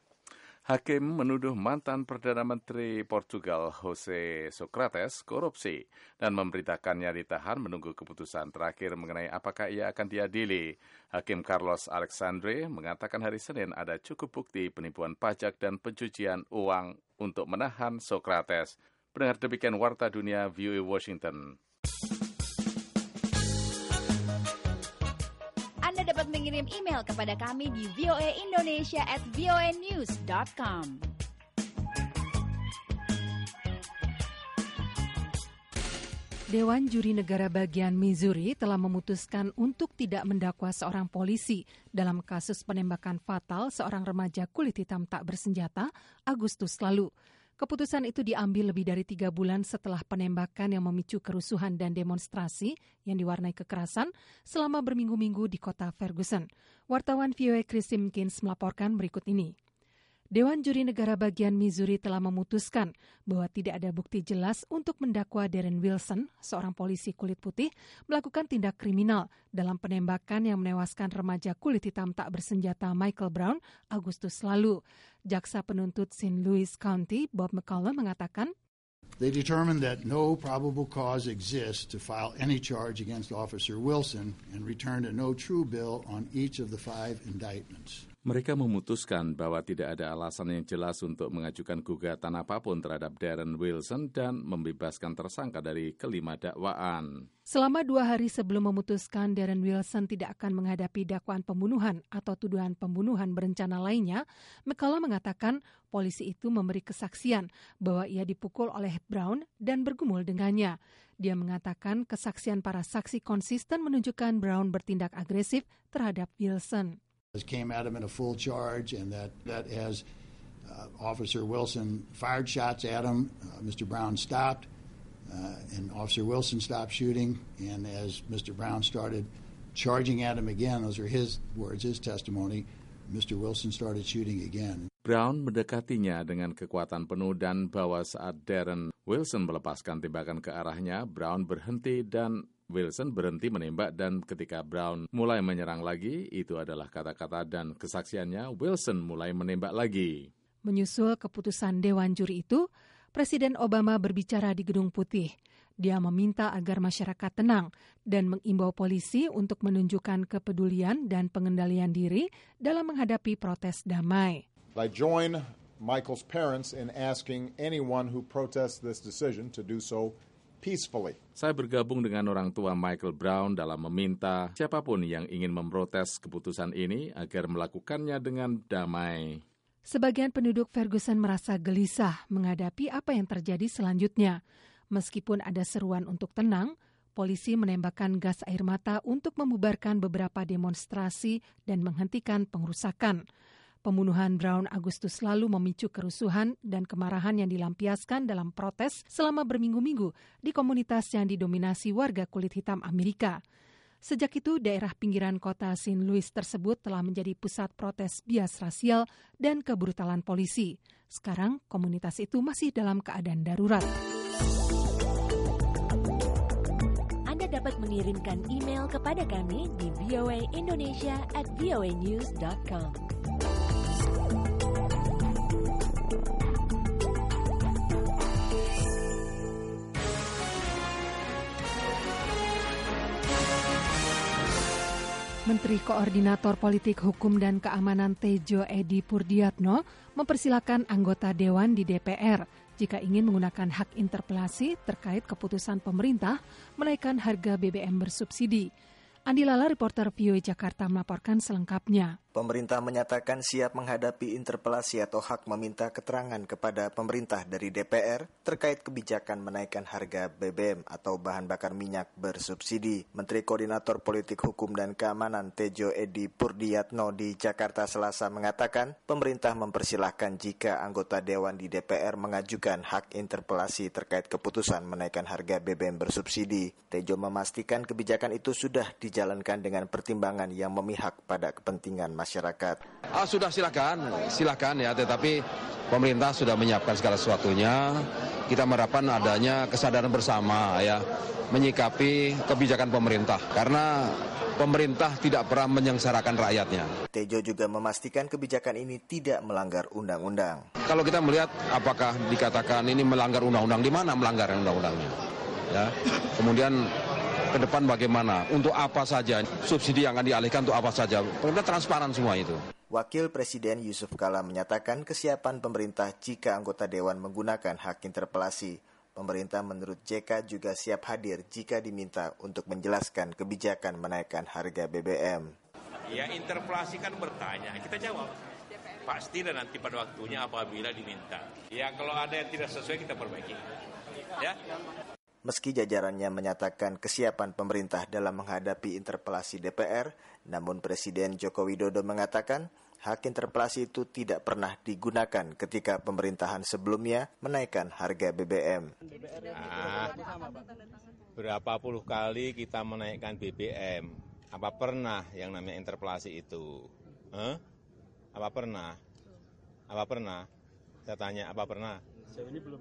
Hakim menuduh mantan Perdana Menteri Portugal José Sócrates korupsi dan memerintahkannya ditahan menunggu keputusan terakhir mengenai apakah ia akan diadili. Hakim Carlos Alexandre mengatakan hari Senin ada cukup bukti penipuan pajak dan pencucian uang untuk menahan Sócrates. Pendengar, demikian Warta Dunia VOA Washington. Anda dapat mengirim email kepada kami di voaindonesia@voanews.com. Dewan Juri Negara bagian Missouri telah memutuskan untuk tidak mendakwa seorang polisi dalam kasus penembakan fatal seorang remaja kulit hitam tak bersenjata Agustus lalu. Keputusan itu diambil lebih dari 3 bulan setelah penembakan yang memicu kerusuhan dan demonstrasi yang diwarnai kekerasan selama berminggu-minggu di kota Ferguson. Wartawan VOA Chris Simkins melaporkan berikut ini. Dewan Juri Negara bagian Missouri telah memutuskan bahwa tidak ada bukti jelas untuk mendakwa Darren Wilson, seorang polisi kulit putih, melakukan tindak kriminal dalam penembakan yang menewaskan remaja kulit hitam tak bersenjata Michael Brown Agustus lalu. Jaksa penuntut St. Louis County, Bob McCullough, mengatakan, They determined that no probable cause exists to file any charge against Officer Wilson and returned a no true bill on each of the 5 indictments. Mereka memutuskan bahwa tidak ada alasan yang jelas untuk mengajukan gugatan apapun terhadap Darren Wilson dan membebaskan tersangka dari kelima dakwaan. Selama 2 hari sebelum memutuskan Darren Wilson tidak akan menghadapi dakwaan pembunuhan atau tuduhan pembunuhan berencana lainnya, McCullough mengatakan polisi itu memberi kesaksian bahwa ia dipukul oleh Brown dan bergumul dengannya. Dia mengatakan kesaksian para saksi konsisten menunjukkan Brown bertindak agresif terhadap Wilson. Came at him in a full charge, and that as Officer Wilson fired shots at him, Mr. Brown stopped, and Officer Wilson stopped shooting, and as Mr. Brown started charging at him again, those are his words, his testimony, Mr. Wilson started shooting again. Brown mendekatinya dengan kekuatan penuh dan bahwa saat Darren Wilson melepaskan tembakan ke arahnya, Brown berhenti dan Wilson berhenti menembak, dan ketika Brown mulai menyerang lagi, itu adalah kata-kata dan kesaksiannya, Wilson mulai menembak lagi. Menyusul keputusan Dewan Juri itu, Presiden Obama berbicara di Gedung Putih. Dia meminta agar masyarakat tenang dan mengimbau polisi untuk menunjukkan kepedulian dan pengendalian diri dalam menghadapi protes damai. I join Michael's parents in asking anyone who protests this decision to do so peacefully. Saya bergabung dengan orang tua Michael Brown dalam meminta siapapun yang ingin memprotes keputusan ini agar melakukannya dengan damai. Sebagian penduduk Ferguson merasa gelisah menghadapi apa yang terjadi selanjutnya. Meskipun ada seruan untuk tenang, polisi menembakkan gas air mata untuk membubarkan beberapa demonstrasi dan menghentikan pengerusakan. Pembunuhan Brown Agustus lalu memicu kerusuhan dan kemarahan yang dilampiaskan dalam protes selama berminggu-minggu di komunitas yang didominasi warga kulit hitam Amerika. Sejak itu, daerah pinggiran kota St. Louis tersebut telah menjadi pusat protes bias rasial dan kebrutalan polisi. Sekarang, komunitas itu masih dalam keadaan darurat. Anda dapat mengirimkan email kepada kami di voaindonesia@voanews.com. Menteri Koordinator Politik Hukum dan Keamanan Tejo Edi Purdiatno mempersilakan anggota Dewan di DPR jika ingin menggunakan hak interpelasi terkait keputusan pemerintah menaikkan harga BBM bersubsidi. Andi Lala, reporter VOA Jakarta, melaporkan selengkapnya. Pemerintah menyatakan siap menghadapi interpelasi atau hak meminta keterangan kepada pemerintah dari DPR terkait kebijakan menaikkan harga BBM atau bahan bakar minyak bersubsidi. Menteri Koordinator Politik Hukum dan Keamanan Tejo Edi Purdiatno di Jakarta Selasa mengatakan pemerintah mempersilahkan jika anggota Dewan di DPR mengajukan hak interpelasi terkait keputusan menaikkan harga BBM bersubsidi. Tejo memastikan kebijakan itu sudah dijalankan dengan pertimbangan yang memihak pada kepentingan masyarakat. Sudah silakan ya, tetapi pemerintah sudah menyiapkan segala sesuatunya. Kita mengharapkan adanya kesadaran bersama ya, menyikapi kebijakan pemerintah karena pemerintah tidak pernah menyengsarakan rakyatnya. Tejo juga memastikan kebijakan ini tidak melanggar undang-undang. Kalau kita melihat apakah dikatakan ini melanggar undang-undang, di mana melanggar undang-undangnya? Ya. Kemudian ke depan bagaimana, untuk apa saja, subsidi yang akan dialihkan untuk apa saja, pemerintah transparan semua itu. Wakil Presiden Yusuf Kala menyatakan kesiapan pemerintah jika anggota Dewan menggunakan hak interpelasi. Pemerintah menurut JK juga siap hadir jika diminta untuk menjelaskan kebijakan menaikkan harga BBM. Ya, interpelasi kan bertanya, kita jawab. Pasti dan nanti pada waktunya apabila diminta. Ya, kalau ada yang tidak sesuai kita perbaiki. Ya. Meski jajarannya menyatakan kesiapan pemerintah dalam menghadapi interpelasi DPR, namun Presiden Joko Widodo mengatakan hak interpelasi itu tidak pernah digunakan ketika pemerintahan sebelumnya menaikkan harga BBM. Berapa puluh kali kita menaikkan BBM? Apa pernah yang namanya interpelasi itu? Apa pernah? Saya tanya, apa pernah? Ini belum.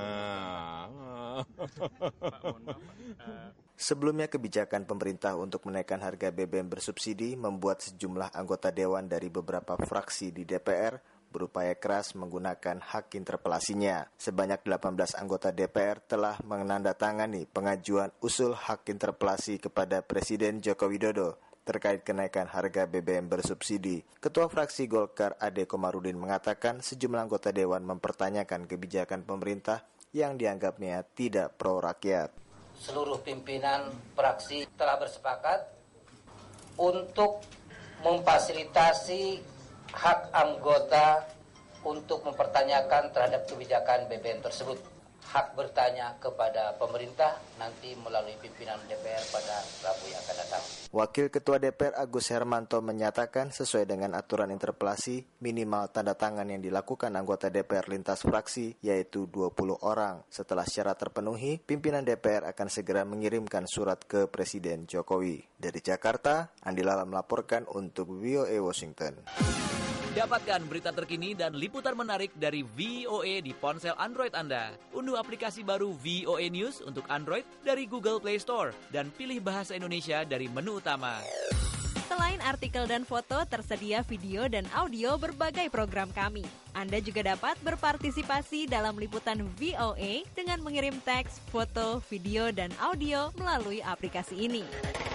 Sebelumnya kebijakan pemerintah untuk menaikkan harga BBM bersubsidi membuat sejumlah anggota Dewan dari beberapa fraksi di DPR berupaya keras menggunakan hak interpelasinya. Sebanyak 18 anggota DPR telah menandatangani pengajuan usul hak interpelasi kepada Presiden Joko Widodo terkait kenaikan harga BBM bersubsidi. Ketua fraksi Golkar Ade Komarudin mengatakan sejumlah anggota Dewan mempertanyakan kebijakan pemerintah yang dianggapnya tidak pro rakyat. Seluruh pimpinan fraksi telah bersepakat untuk memfasilitasi hak anggota untuk mempertanyakan terhadap kebijakan BBM tersebut. Hak bertanya kepada pemerintah nanti melalui pimpinan DPR pada Rabu yang akan datang. Wakil Ketua DPR Agus Hermanto menyatakan sesuai dengan aturan interpelasi, minimal tanda tangan yang dilakukan anggota DPR lintas fraksi yaitu 20 orang. Setelah syarat terpenuhi, pimpinan DPR akan segera mengirimkan surat ke Presiden Jokowi. Dari Jakarta, Andi Lala melaporkan untuk VOA Washington. Dapatkan berita terkini dan liputan menarik dari VOA di ponsel Android Anda. Unduh aplikasi baru VOA News untuk Android dari Google Play Store dan pilih bahasa Indonesia dari menu utama. Selain artikel dan foto, tersedia video dan audio berbagai program kami. Anda juga dapat berpartisipasi dalam liputan VOA dengan mengirim teks, foto, video, dan audio melalui aplikasi ini.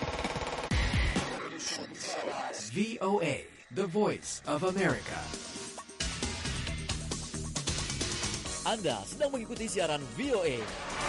VOA, the voice of America. Anda sedang mengikuti siaran VOA.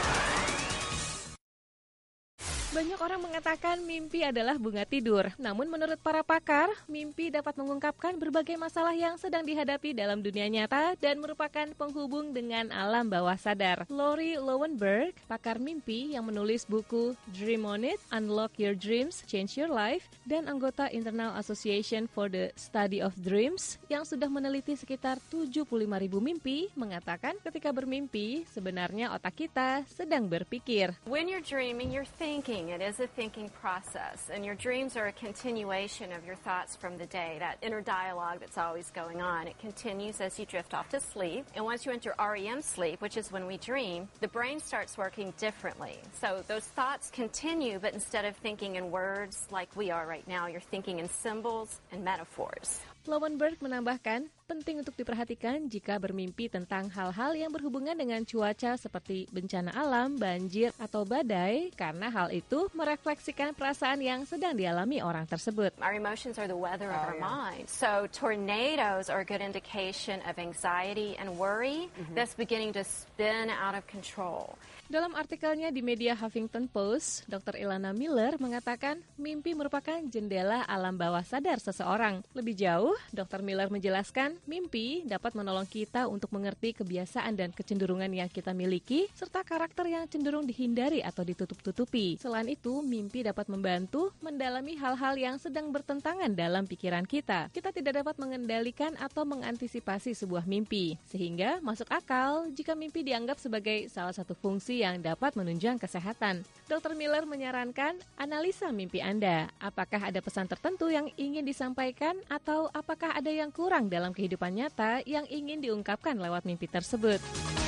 Banyak orang mengatakan mimpi adalah bunga tidur. Namun menurut para pakar, mimpi dapat mengungkapkan berbagai masalah yang sedang dihadapi dalam dunia nyata dan merupakan penghubung dengan alam bawah sadar. Lori Lowenberg, pakar mimpi yang menulis buku Dream On It, Unlock Your Dreams, Change Your Life, dan anggota International Association for the Study of Dreams yang sudah meneliti sekitar 75.000 mimpi, mengatakan ketika bermimpi, sebenarnya otak kita sedang berpikir. When you're dreaming, you're thinking. It is a thinking process, and your dreams are a continuation of your thoughts from the day, that inner dialogue that's always going on. It continues as you drift off to sleep, and once you enter REM sleep, which is when we dream, the brain starts working differently. So those thoughts continue, but instead of thinking in words like we are right now, you're thinking in symbols and metaphors. Lowenberg menambahkan, penting untuk diperhatikan jika bermimpi tentang hal-hal yang berhubungan dengan cuaca seperti bencana alam, banjir, atau badai, karena hal itu merefleksikan perasaan yang sedang dialami orang tersebut. Our emotions are the weather of our mind. So tornadoes are a good indication of anxiety and worry that's beginning to spin out of control. Dalam artikelnya di media Huffington Post, Dr. Ilana Miller mengatakan mimpi merupakan jendela alam bawah sadar seseorang. Lebih jauh, Dr. Miller menjelaskan mimpi dapat menolong kita untuk mengerti kebiasaan dan kecenderungan yang kita miliki, serta karakter yang cenderung dihindari atau ditutup-tutupi. Selain itu, mimpi dapat membantu mendalami hal-hal yang sedang bertentangan dalam pikiran kita. Kita tidak dapat mengendalikan atau mengantisipasi sebuah mimpi, sehingga masuk akal jika mimpi dianggap sebagai salah satu fungsi yang dapat menunjang kesehatan. Dr. Miller menyarankan analisa mimpi Anda. Apakah ada pesan tertentu yang ingin disampaikan atau apakah ada yang kurang dalam kehidupan nyata yang ingin diungkapkan lewat mimpi tersebut?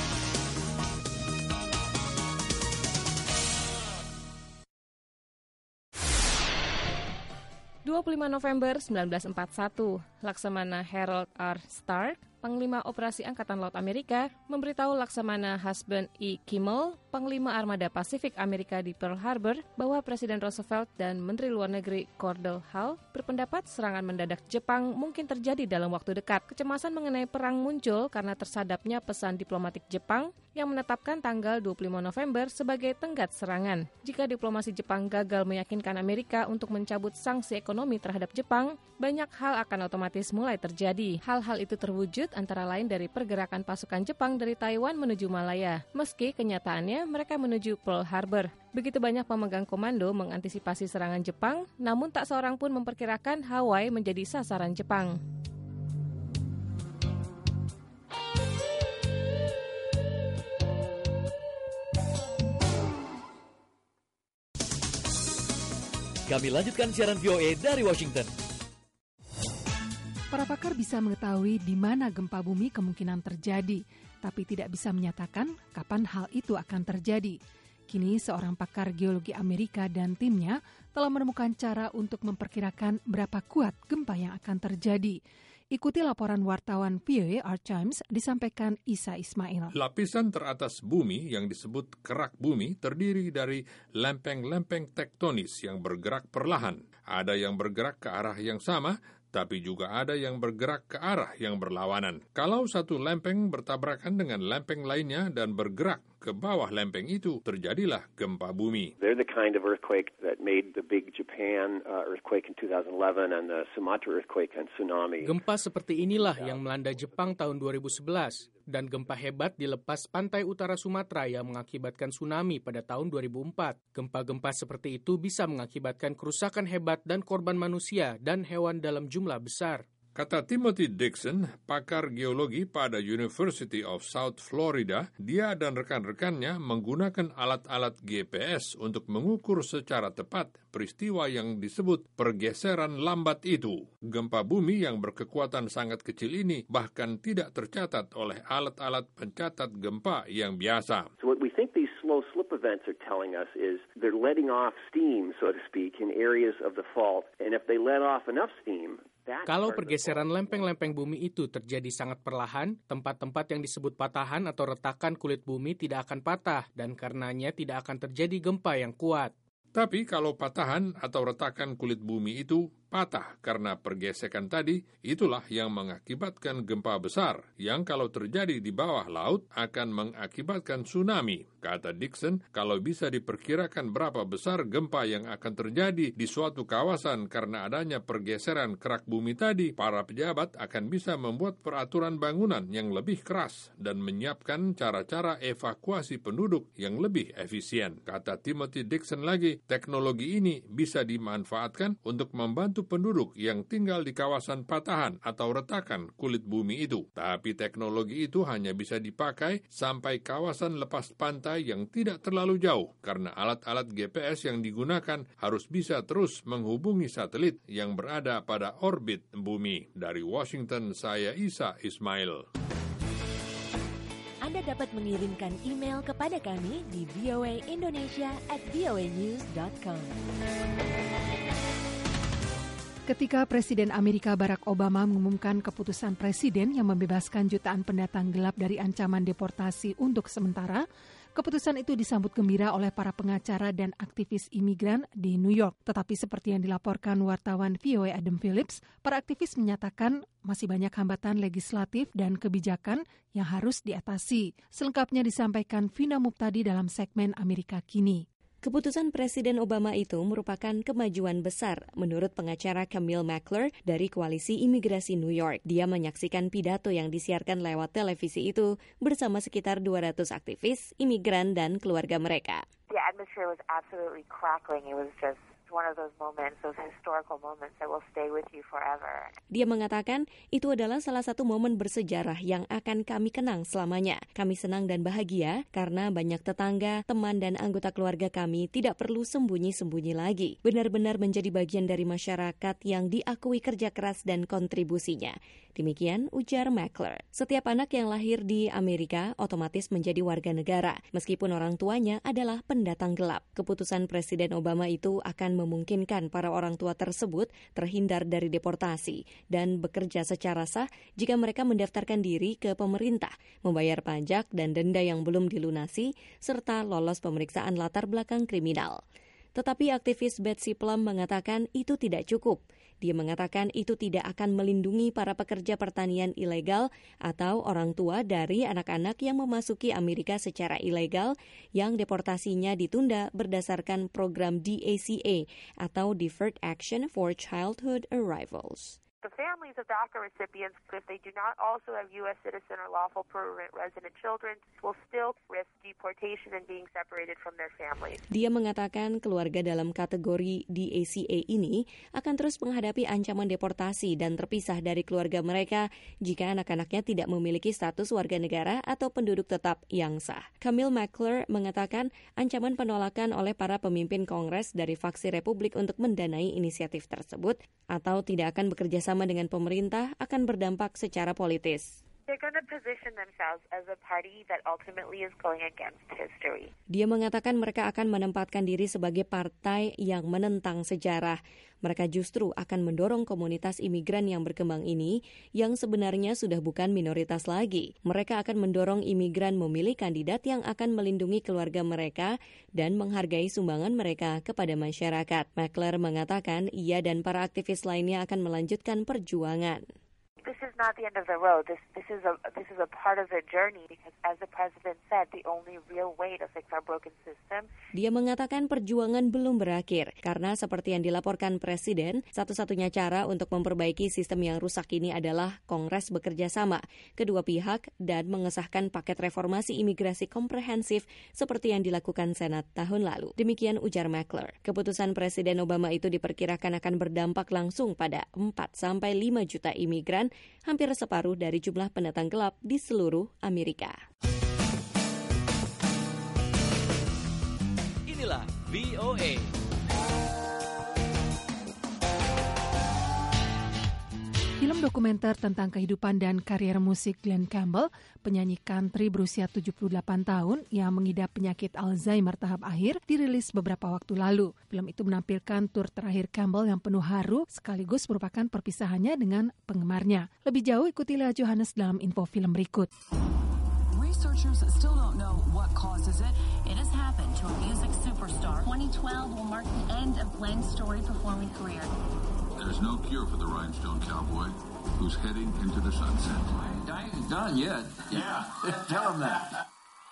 November 1941, Laksamana Harold R. Stark, Panglima Operasi Angkatan Laut Amerika, memberitahu Laksamana Husband E. Kimmel, Panglima Armada Pasifik Amerika di Pearl Harbor, bahwa Presiden Roosevelt dan Menteri Luar Negeri Cordell Hull berpendapat serangan mendadak Jepang mungkin terjadi dalam waktu dekat. Kecemasan mengenai perang muncul karena tersadapnya pesan diplomatik Jepang yang menetapkan tanggal 25 November sebagai tenggat serangan. Jika diplomasi Jepang gagal meyakinkan Amerika untuk mencabut sanksi ekonomi terhadap Jepang, banyak hal akan otomatis mulai terjadi. Hal-hal itu terwujud antara lain dari pergerakan pasukan Jepang dari Taiwan menuju Malaya, meski kenyataannya mereka menuju Pearl Harbor. Begitu banyak pemegang komando mengantisipasi serangan Jepang, namun tak seorang pun memperkirakan Hawaii menjadi sasaran Jepang. Kami lanjutkan siaran VOA dari Washington. Para pakar bisa mengetahui di mana gempa bumi kemungkinan terjadi, tapi tidak bisa menyatakan kapan hal itu akan terjadi. Kini seorang pakar geologi Amerika dan timnya telah menemukan cara untuk memperkirakan berapa kuat gempa yang akan terjadi. Ikuti laporan wartawan VOA Art Times disampaikan Isa Ismail. Lapisan teratas bumi yang disebut kerak bumi terdiri dari lempeng-lempeng tektonis yang bergerak perlahan. Ada yang bergerak ke arah yang sama, tapi juga ada yang bergerak ke arah yang berlawanan. Kalau satu lempeng bertabrakan dengan lempeng lainnya dan bergerak ke bawah lempeng itu, terjadilah gempa bumi. They're the kind of earthquake that made the big Japan earthquake in 2011 and the Sumatra earthquake and tsunami. Gempa seperti inilah yang melanda Jepang tahun 2011 dan gempa hebat di lepas pantai utara Sumatera yang mengakibatkan tsunami pada tahun 2004. Gempa-gempa seperti itu bisa mengakibatkan kerusakan hebat dan korban manusia dan hewan dalam jumlah besar. Kata Timothy Dixon, pakar geologi pada University of South Florida, dia dan rekan-rekannya menggunakan alat-alat GPS untuk mengukur secara tepat peristiwa yang disebut pergeseran lambat itu. Gempa bumi yang berkekuatan sangat kecil ini bahkan tidak tercatat oleh alat-alat pencatat gempa yang biasa. So what we think these slow slow slip events are telling us is they're letting off steam, so to speak, in areas of the fault. And if they let off enough steam, kalau pergeseran lempeng-lempeng bumi itu terjadi sangat perlahan, tempat-tempat yang disebut patahan atau retakan kulit bumi tidak akan patah dan karenanya tidak akan terjadi gempa yang kuat. Tapi kalau patahan atau retakan kulit bumi itu patah karena pergesekan tadi, itulah yang mengakibatkan gempa besar, yang kalau terjadi di bawah laut akan mengakibatkan tsunami. Kata Dixon, kalau bisa diperkirakan berapa besar gempa yang akan terjadi di suatu kawasan karena adanya pergeseran kerak bumi tadi, para pejabat akan bisa membuat peraturan bangunan yang lebih keras dan menyiapkan cara-cara evakuasi penduduk yang lebih efisien. Kata Timothy Dixon lagi, teknologi ini bisa dimanfaatkan untuk membantu penduduk yang tinggal di kawasan patahan atau retakan kulit bumi itu. Tapi teknologi itu hanya bisa dipakai sampai kawasan lepas pantai yang tidak terlalu jauh, karena alat-alat GPS yang digunakan harus bisa terus menghubungi satelit yang berada pada orbit bumi. Dari Washington, saya Isa Ismail. Anda dapat mengirimkan email kepada kami di voaindonesia@voanews.com. Ketika Presiden Amerika Barack Obama mengumumkan keputusan Presiden yang membebaskan jutaan pendatang gelap dari ancaman deportasi untuk sementara, keputusan itu disambut gembira oleh para pengacara dan aktivis imigran di New York. Tetapi seperti yang dilaporkan wartawan VOA Adam Phillips, para aktivis menyatakan masih banyak hambatan legislatif dan kebijakan yang harus diatasi. Selengkapnya disampaikan Vina Muptadi dalam segmen Amerika Kini. Keputusan Presiden Obama itu merupakan kemajuan besar menurut pengacara Camille Mackler dari Koalisi Imigrasi New York. Dia menyaksikan pidato yang disiarkan lewat televisi itu bersama sekitar 200 aktivis, imigran, dan keluarga mereka. The atmosphere was absolutely crackling. It was just one of those moments, those historical moments that will stay with you forever. Dia mengatakan itu adalah salah satu momen bersejarah yang akan kami kenang selamanya. Kami senang dan bahagia karena banyak tetangga, teman, dan anggota keluarga kami tidak perlu sembunyi-sembunyi lagi. Benar-benar menjadi bagian dari masyarakat yang diakui kerja keras dan kontribusinya. Demikian ujar Mackler. Setiap anak yang lahir di Amerika otomatis menjadi warga negara, meskipun orang tuanya adalah pendatang gelap. Keputusan Presiden Obama itu akan memungkinkan para orang tua tersebut terhindar dari deportasi dan bekerja secara sah jika mereka mendaftarkan diri ke pemerintah, membayar pajak dan denda yang belum dilunasi, serta lolos pemeriksaan latar belakang kriminal. Tetapi aktivis Betsy Plum mengatakan itu tidak cukup. Dia mengatakan itu tidak akan melindungi para pekerja pertanian ilegal atau orang tua dari anak-anak yang memasuki Amerika secara ilegal yang deportasinya ditunda berdasarkan program DACA atau Deferred Action for Childhood Arrivals. The families of DACA recipients, if they do not also have U.S. citizen or lawful permanent resident children, will still risk deportation and being separated from their families. Dia mengatakan keluarga dalam kategori DACA ini akan terus menghadapi ancaman deportasi dan terpisah dari keluarga mereka jika anak-anaknya tidak memiliki status warga negara atau penduduk tetap yang sah. Camille Mackler mengatakan ancaman penolakan oleh para pemimpin Kongres dari faksi Republik untuk mendanai inisiatif tersebut atau tidak akan bekerja sama dengan pemerintah akan berdampak secara politis. They're going to position themselves as a party that ultimately is going against history. Dia mengatakan mereka akan menempatkan diri sebagai partai yang menentang sejarah. Mereka justru akan mendorong komunitas imigran yang berkembang ini yang sebenarnya sudah bukan minoritas lagi. Mereka akan mendorong imigran memilih kandidat yang akan melindungi keluarga mereka dan menghargai sumbangan mereka kepada masyarakat. Mackler mengatakan ia dan para aktivis lainnya akan melanjutkan perjuangan. This is not the end of the road. This is a part of the journey because, as the president said, the only real way to fix our broken system. Dia mengatakan perjuangan belum berakhir karena seperti yang dilaporkan Presiden, satu-satunya cara untuk memperbaiki sistem yang rusak ini adalah Kongres bekerja sama kedua pihak dan mengesahkan paket reformasi imigrasi komprehensif seperti yang dilakukan Senat tahun lalu. Demikian ujar Mackler. Keputusan Presiden Obama itu diperkirakan akan berdampak langsung pada 4-5 juta imigran, hampir separuh dari jumlah pendatang gelap di seluruh Amerika. Inilah VOA. Film dokumenter tentang kehidupan dan karier musik Glen Campbell, penyanyi country berusia 78 tahun yang mengidap penyakit Alzheimer tahap akhir, dirilis beberapa waktu lalu. Film itu menampilkan tur terakhir Campbell yang penuh haru, sekaligus merupakan perpisahannya dengan penggemarnya. Lebih jauh, ikuti Lea Johannes dalam info film berikut. Researchers still don't know what causes it. It has happened to a music superstar. 2012 will mark the end of Glen's story performing career. There's no cure for the rhinestone cowboy who's heading into the sunset. I ain't done yet. Yeah, tell him that.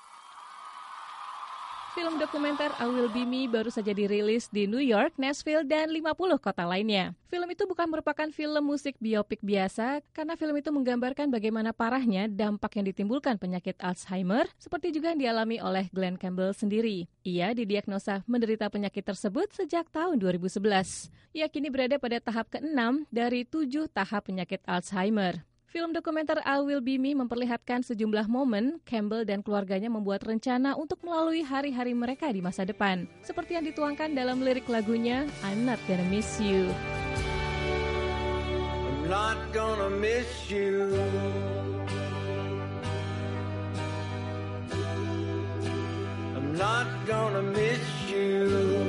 Film dokumenter I Will Be Me baru saja dirilis di New York, Nashville, dan 50 kota lainnya. Film itu bukan merupakan film musik biopik biasa, karena film itu menggambarkan bagaimana parahnya dampak yang ditimbulkan penyakit Alzheimer, seperti juga yang dialami oleh Glen Campbell sendiri. Ia didiagnosa menderita penyakit tersebut sejak tahun 2011. Ia kini berada pada tahap ke-6 dari 7 tahap penyakit Alzheimer. Film dokumenter I Will Be Me memperlihatkan sejumlah momen Campbell dan keluarganya membuat rencana untuk melalui hari-hari mereka di masa depan. Seperti yang dituangkan dalam lirik lagunya, I'm Not Gonna Miss You. I'm not gonna miss you. I'm not gonna miss you.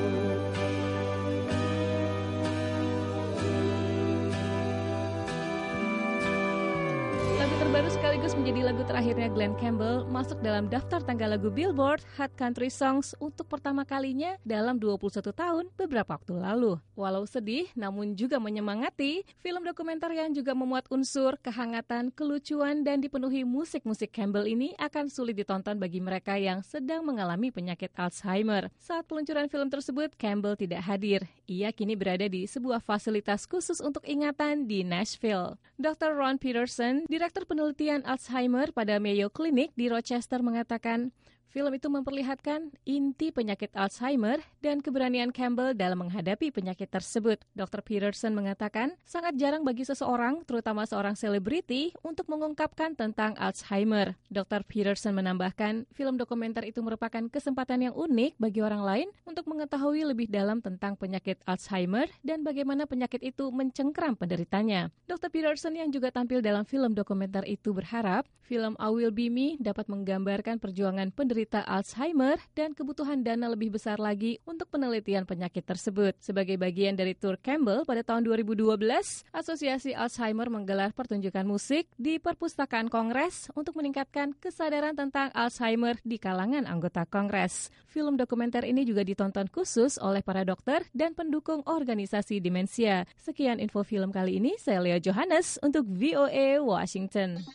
Lagu terbaru sekaligus menjadi lagu terakhirnya Glen Campbell masuk dalam daftar tangga lagu Billboard Hot Country Songs untuk pertama kalinya dalam 21 tahun beberapa waktu lalu. Walau sedih, namun juga menyemangati, film dokumenter yang juga memuat unsur kehangatan, kelucuan, dan dipenuhi musik-musik Campbell ini akan sulit ditonton bagi mereka yang sedang mengalami penyakit Alzheimer. Saat peluncuran film tersebut, Campbell tidak hadir. Ia kini berada di sebuah fasilitas khusus untuk ingatan di Nashville. Dr. Ron Peterson, Direktur Penelitian Alzheimer pada Mayo Clinic di Rochester mengatakan, film itu memperlihatkan inti penyakit Alzheimer dan keberanian Campbell dalam menghadapi penyakit tersebut. Dr. Peterson mengatakan, sangat jarang bagi seseorang, terutama seorang selebriti, untuk mengungkapkan tentang Alzheimer. Dr. Peterson menambahkan, film dokumenter itu merupakan kesempatan yang unik bagi orang lain untuk mengetahui lebih dalam tentang penyakit Alzheimer dan bagaimana penyakit itu mencengkram penderitanya. Dr. Peterson yang juga tampil dalam film dokumenter itu berharap, film I Will Be Me dapat menggambarkan perjuangan penderita Alzheimer dan kebutuhan dana lebih besar lagi untuk penelitian penyakit tersebut. Sebagai bagian dari tur Campbell pada tahun 2012, Asosiasi Alzheimer menggelar pertunjukan musik di Perpustakaan Kongres untuk meningkatkan kesadaran tentang Alzheimer di kalangan anggota Kongres. Film dokumenter ini juga ditonton khusus oleh para dokter dan pendukung organisasi demensia. Sekian info film kali ini, saya Lea Johannes untuk VOA Washington.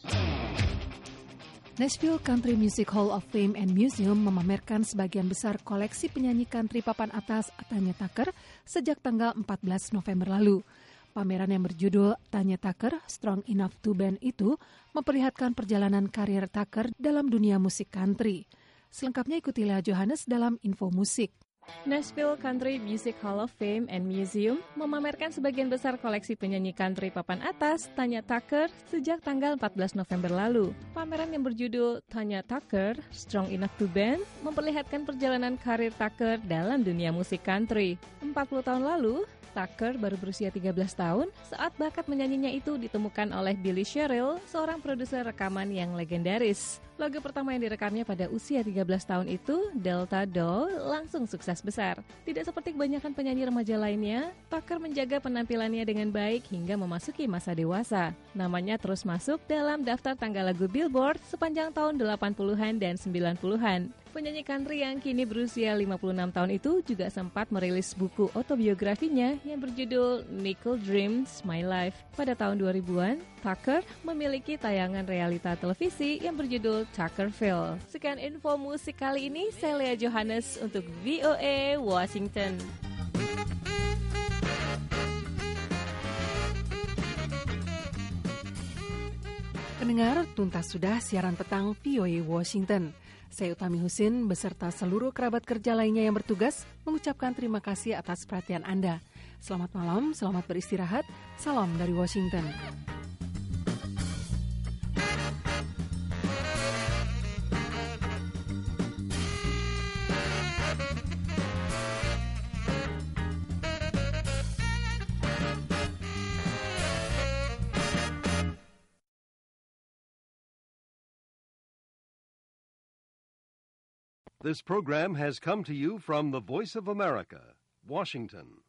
Nashville Country Music Hall of Fame and Museum memamerkan sebagian besar koleksi penyanyi country papan atas Tanya Tucker sejak tanggal 14 November lalu. Pameran yang berjudul Tanya Tucker, Strong Enough to Bend itu memperlihatkan perjalanan karir Tucker dalam dunia musik country. Selengkapnya ikuti Lea Johannes dalam info musik. Nashville Country Music Hall of Fame and Museum memamerkan sebagian besar koleksi penyanyi country papan atas Tanya Tucker sejak tanggal 14 November lalu. Pameran yang berjudul Tanya Tucker, Strong Enough to Bend memperlihatkan perjalanan karir Tucker dalam dunia musik country. 40 tahun lalu, Tucker baru berusia 13 tahun saat bakat menyanyinya itu ditemukan oleh Billy Sherrill, seorang produser rekaman yang legendaris. Lagu pertama yang direkamnya pada usia 13 tahun itu, Delta Doll, langsung sukses besar. Tidak seperti kebanyakan penyanyi remaja lainnya, Tucker menjaga penampilannya dengan baik hingga memasuki masa dewasa. Namanya terus masuk dalam daftar tangga lagu Billboard sepanjang tahun 80-an dan 90-an. Penyanyi country yang kini berusia 56 tahun itu juga sempat merilis buku autobiografinya yang berjudul Nickel Dreams My Life. Pada tahun 2000-an, Tucker memiliki tayangan realita televisi yang berjudul Tuckerville. Sekian info musik kali ini, saya Lea Johannes untuk VOA Washington. Pendengar, tuntas sudah siaran petang VOA Washington. Saya Utami Husin beserta seluruh kerabat kerja lainnya yang bertugas mengucapkan terima kasih atas perhatian Anda. Selamat malam, selamat beristirahat. Salam dari Washington. This program has come to you from the Voice of America, Washington.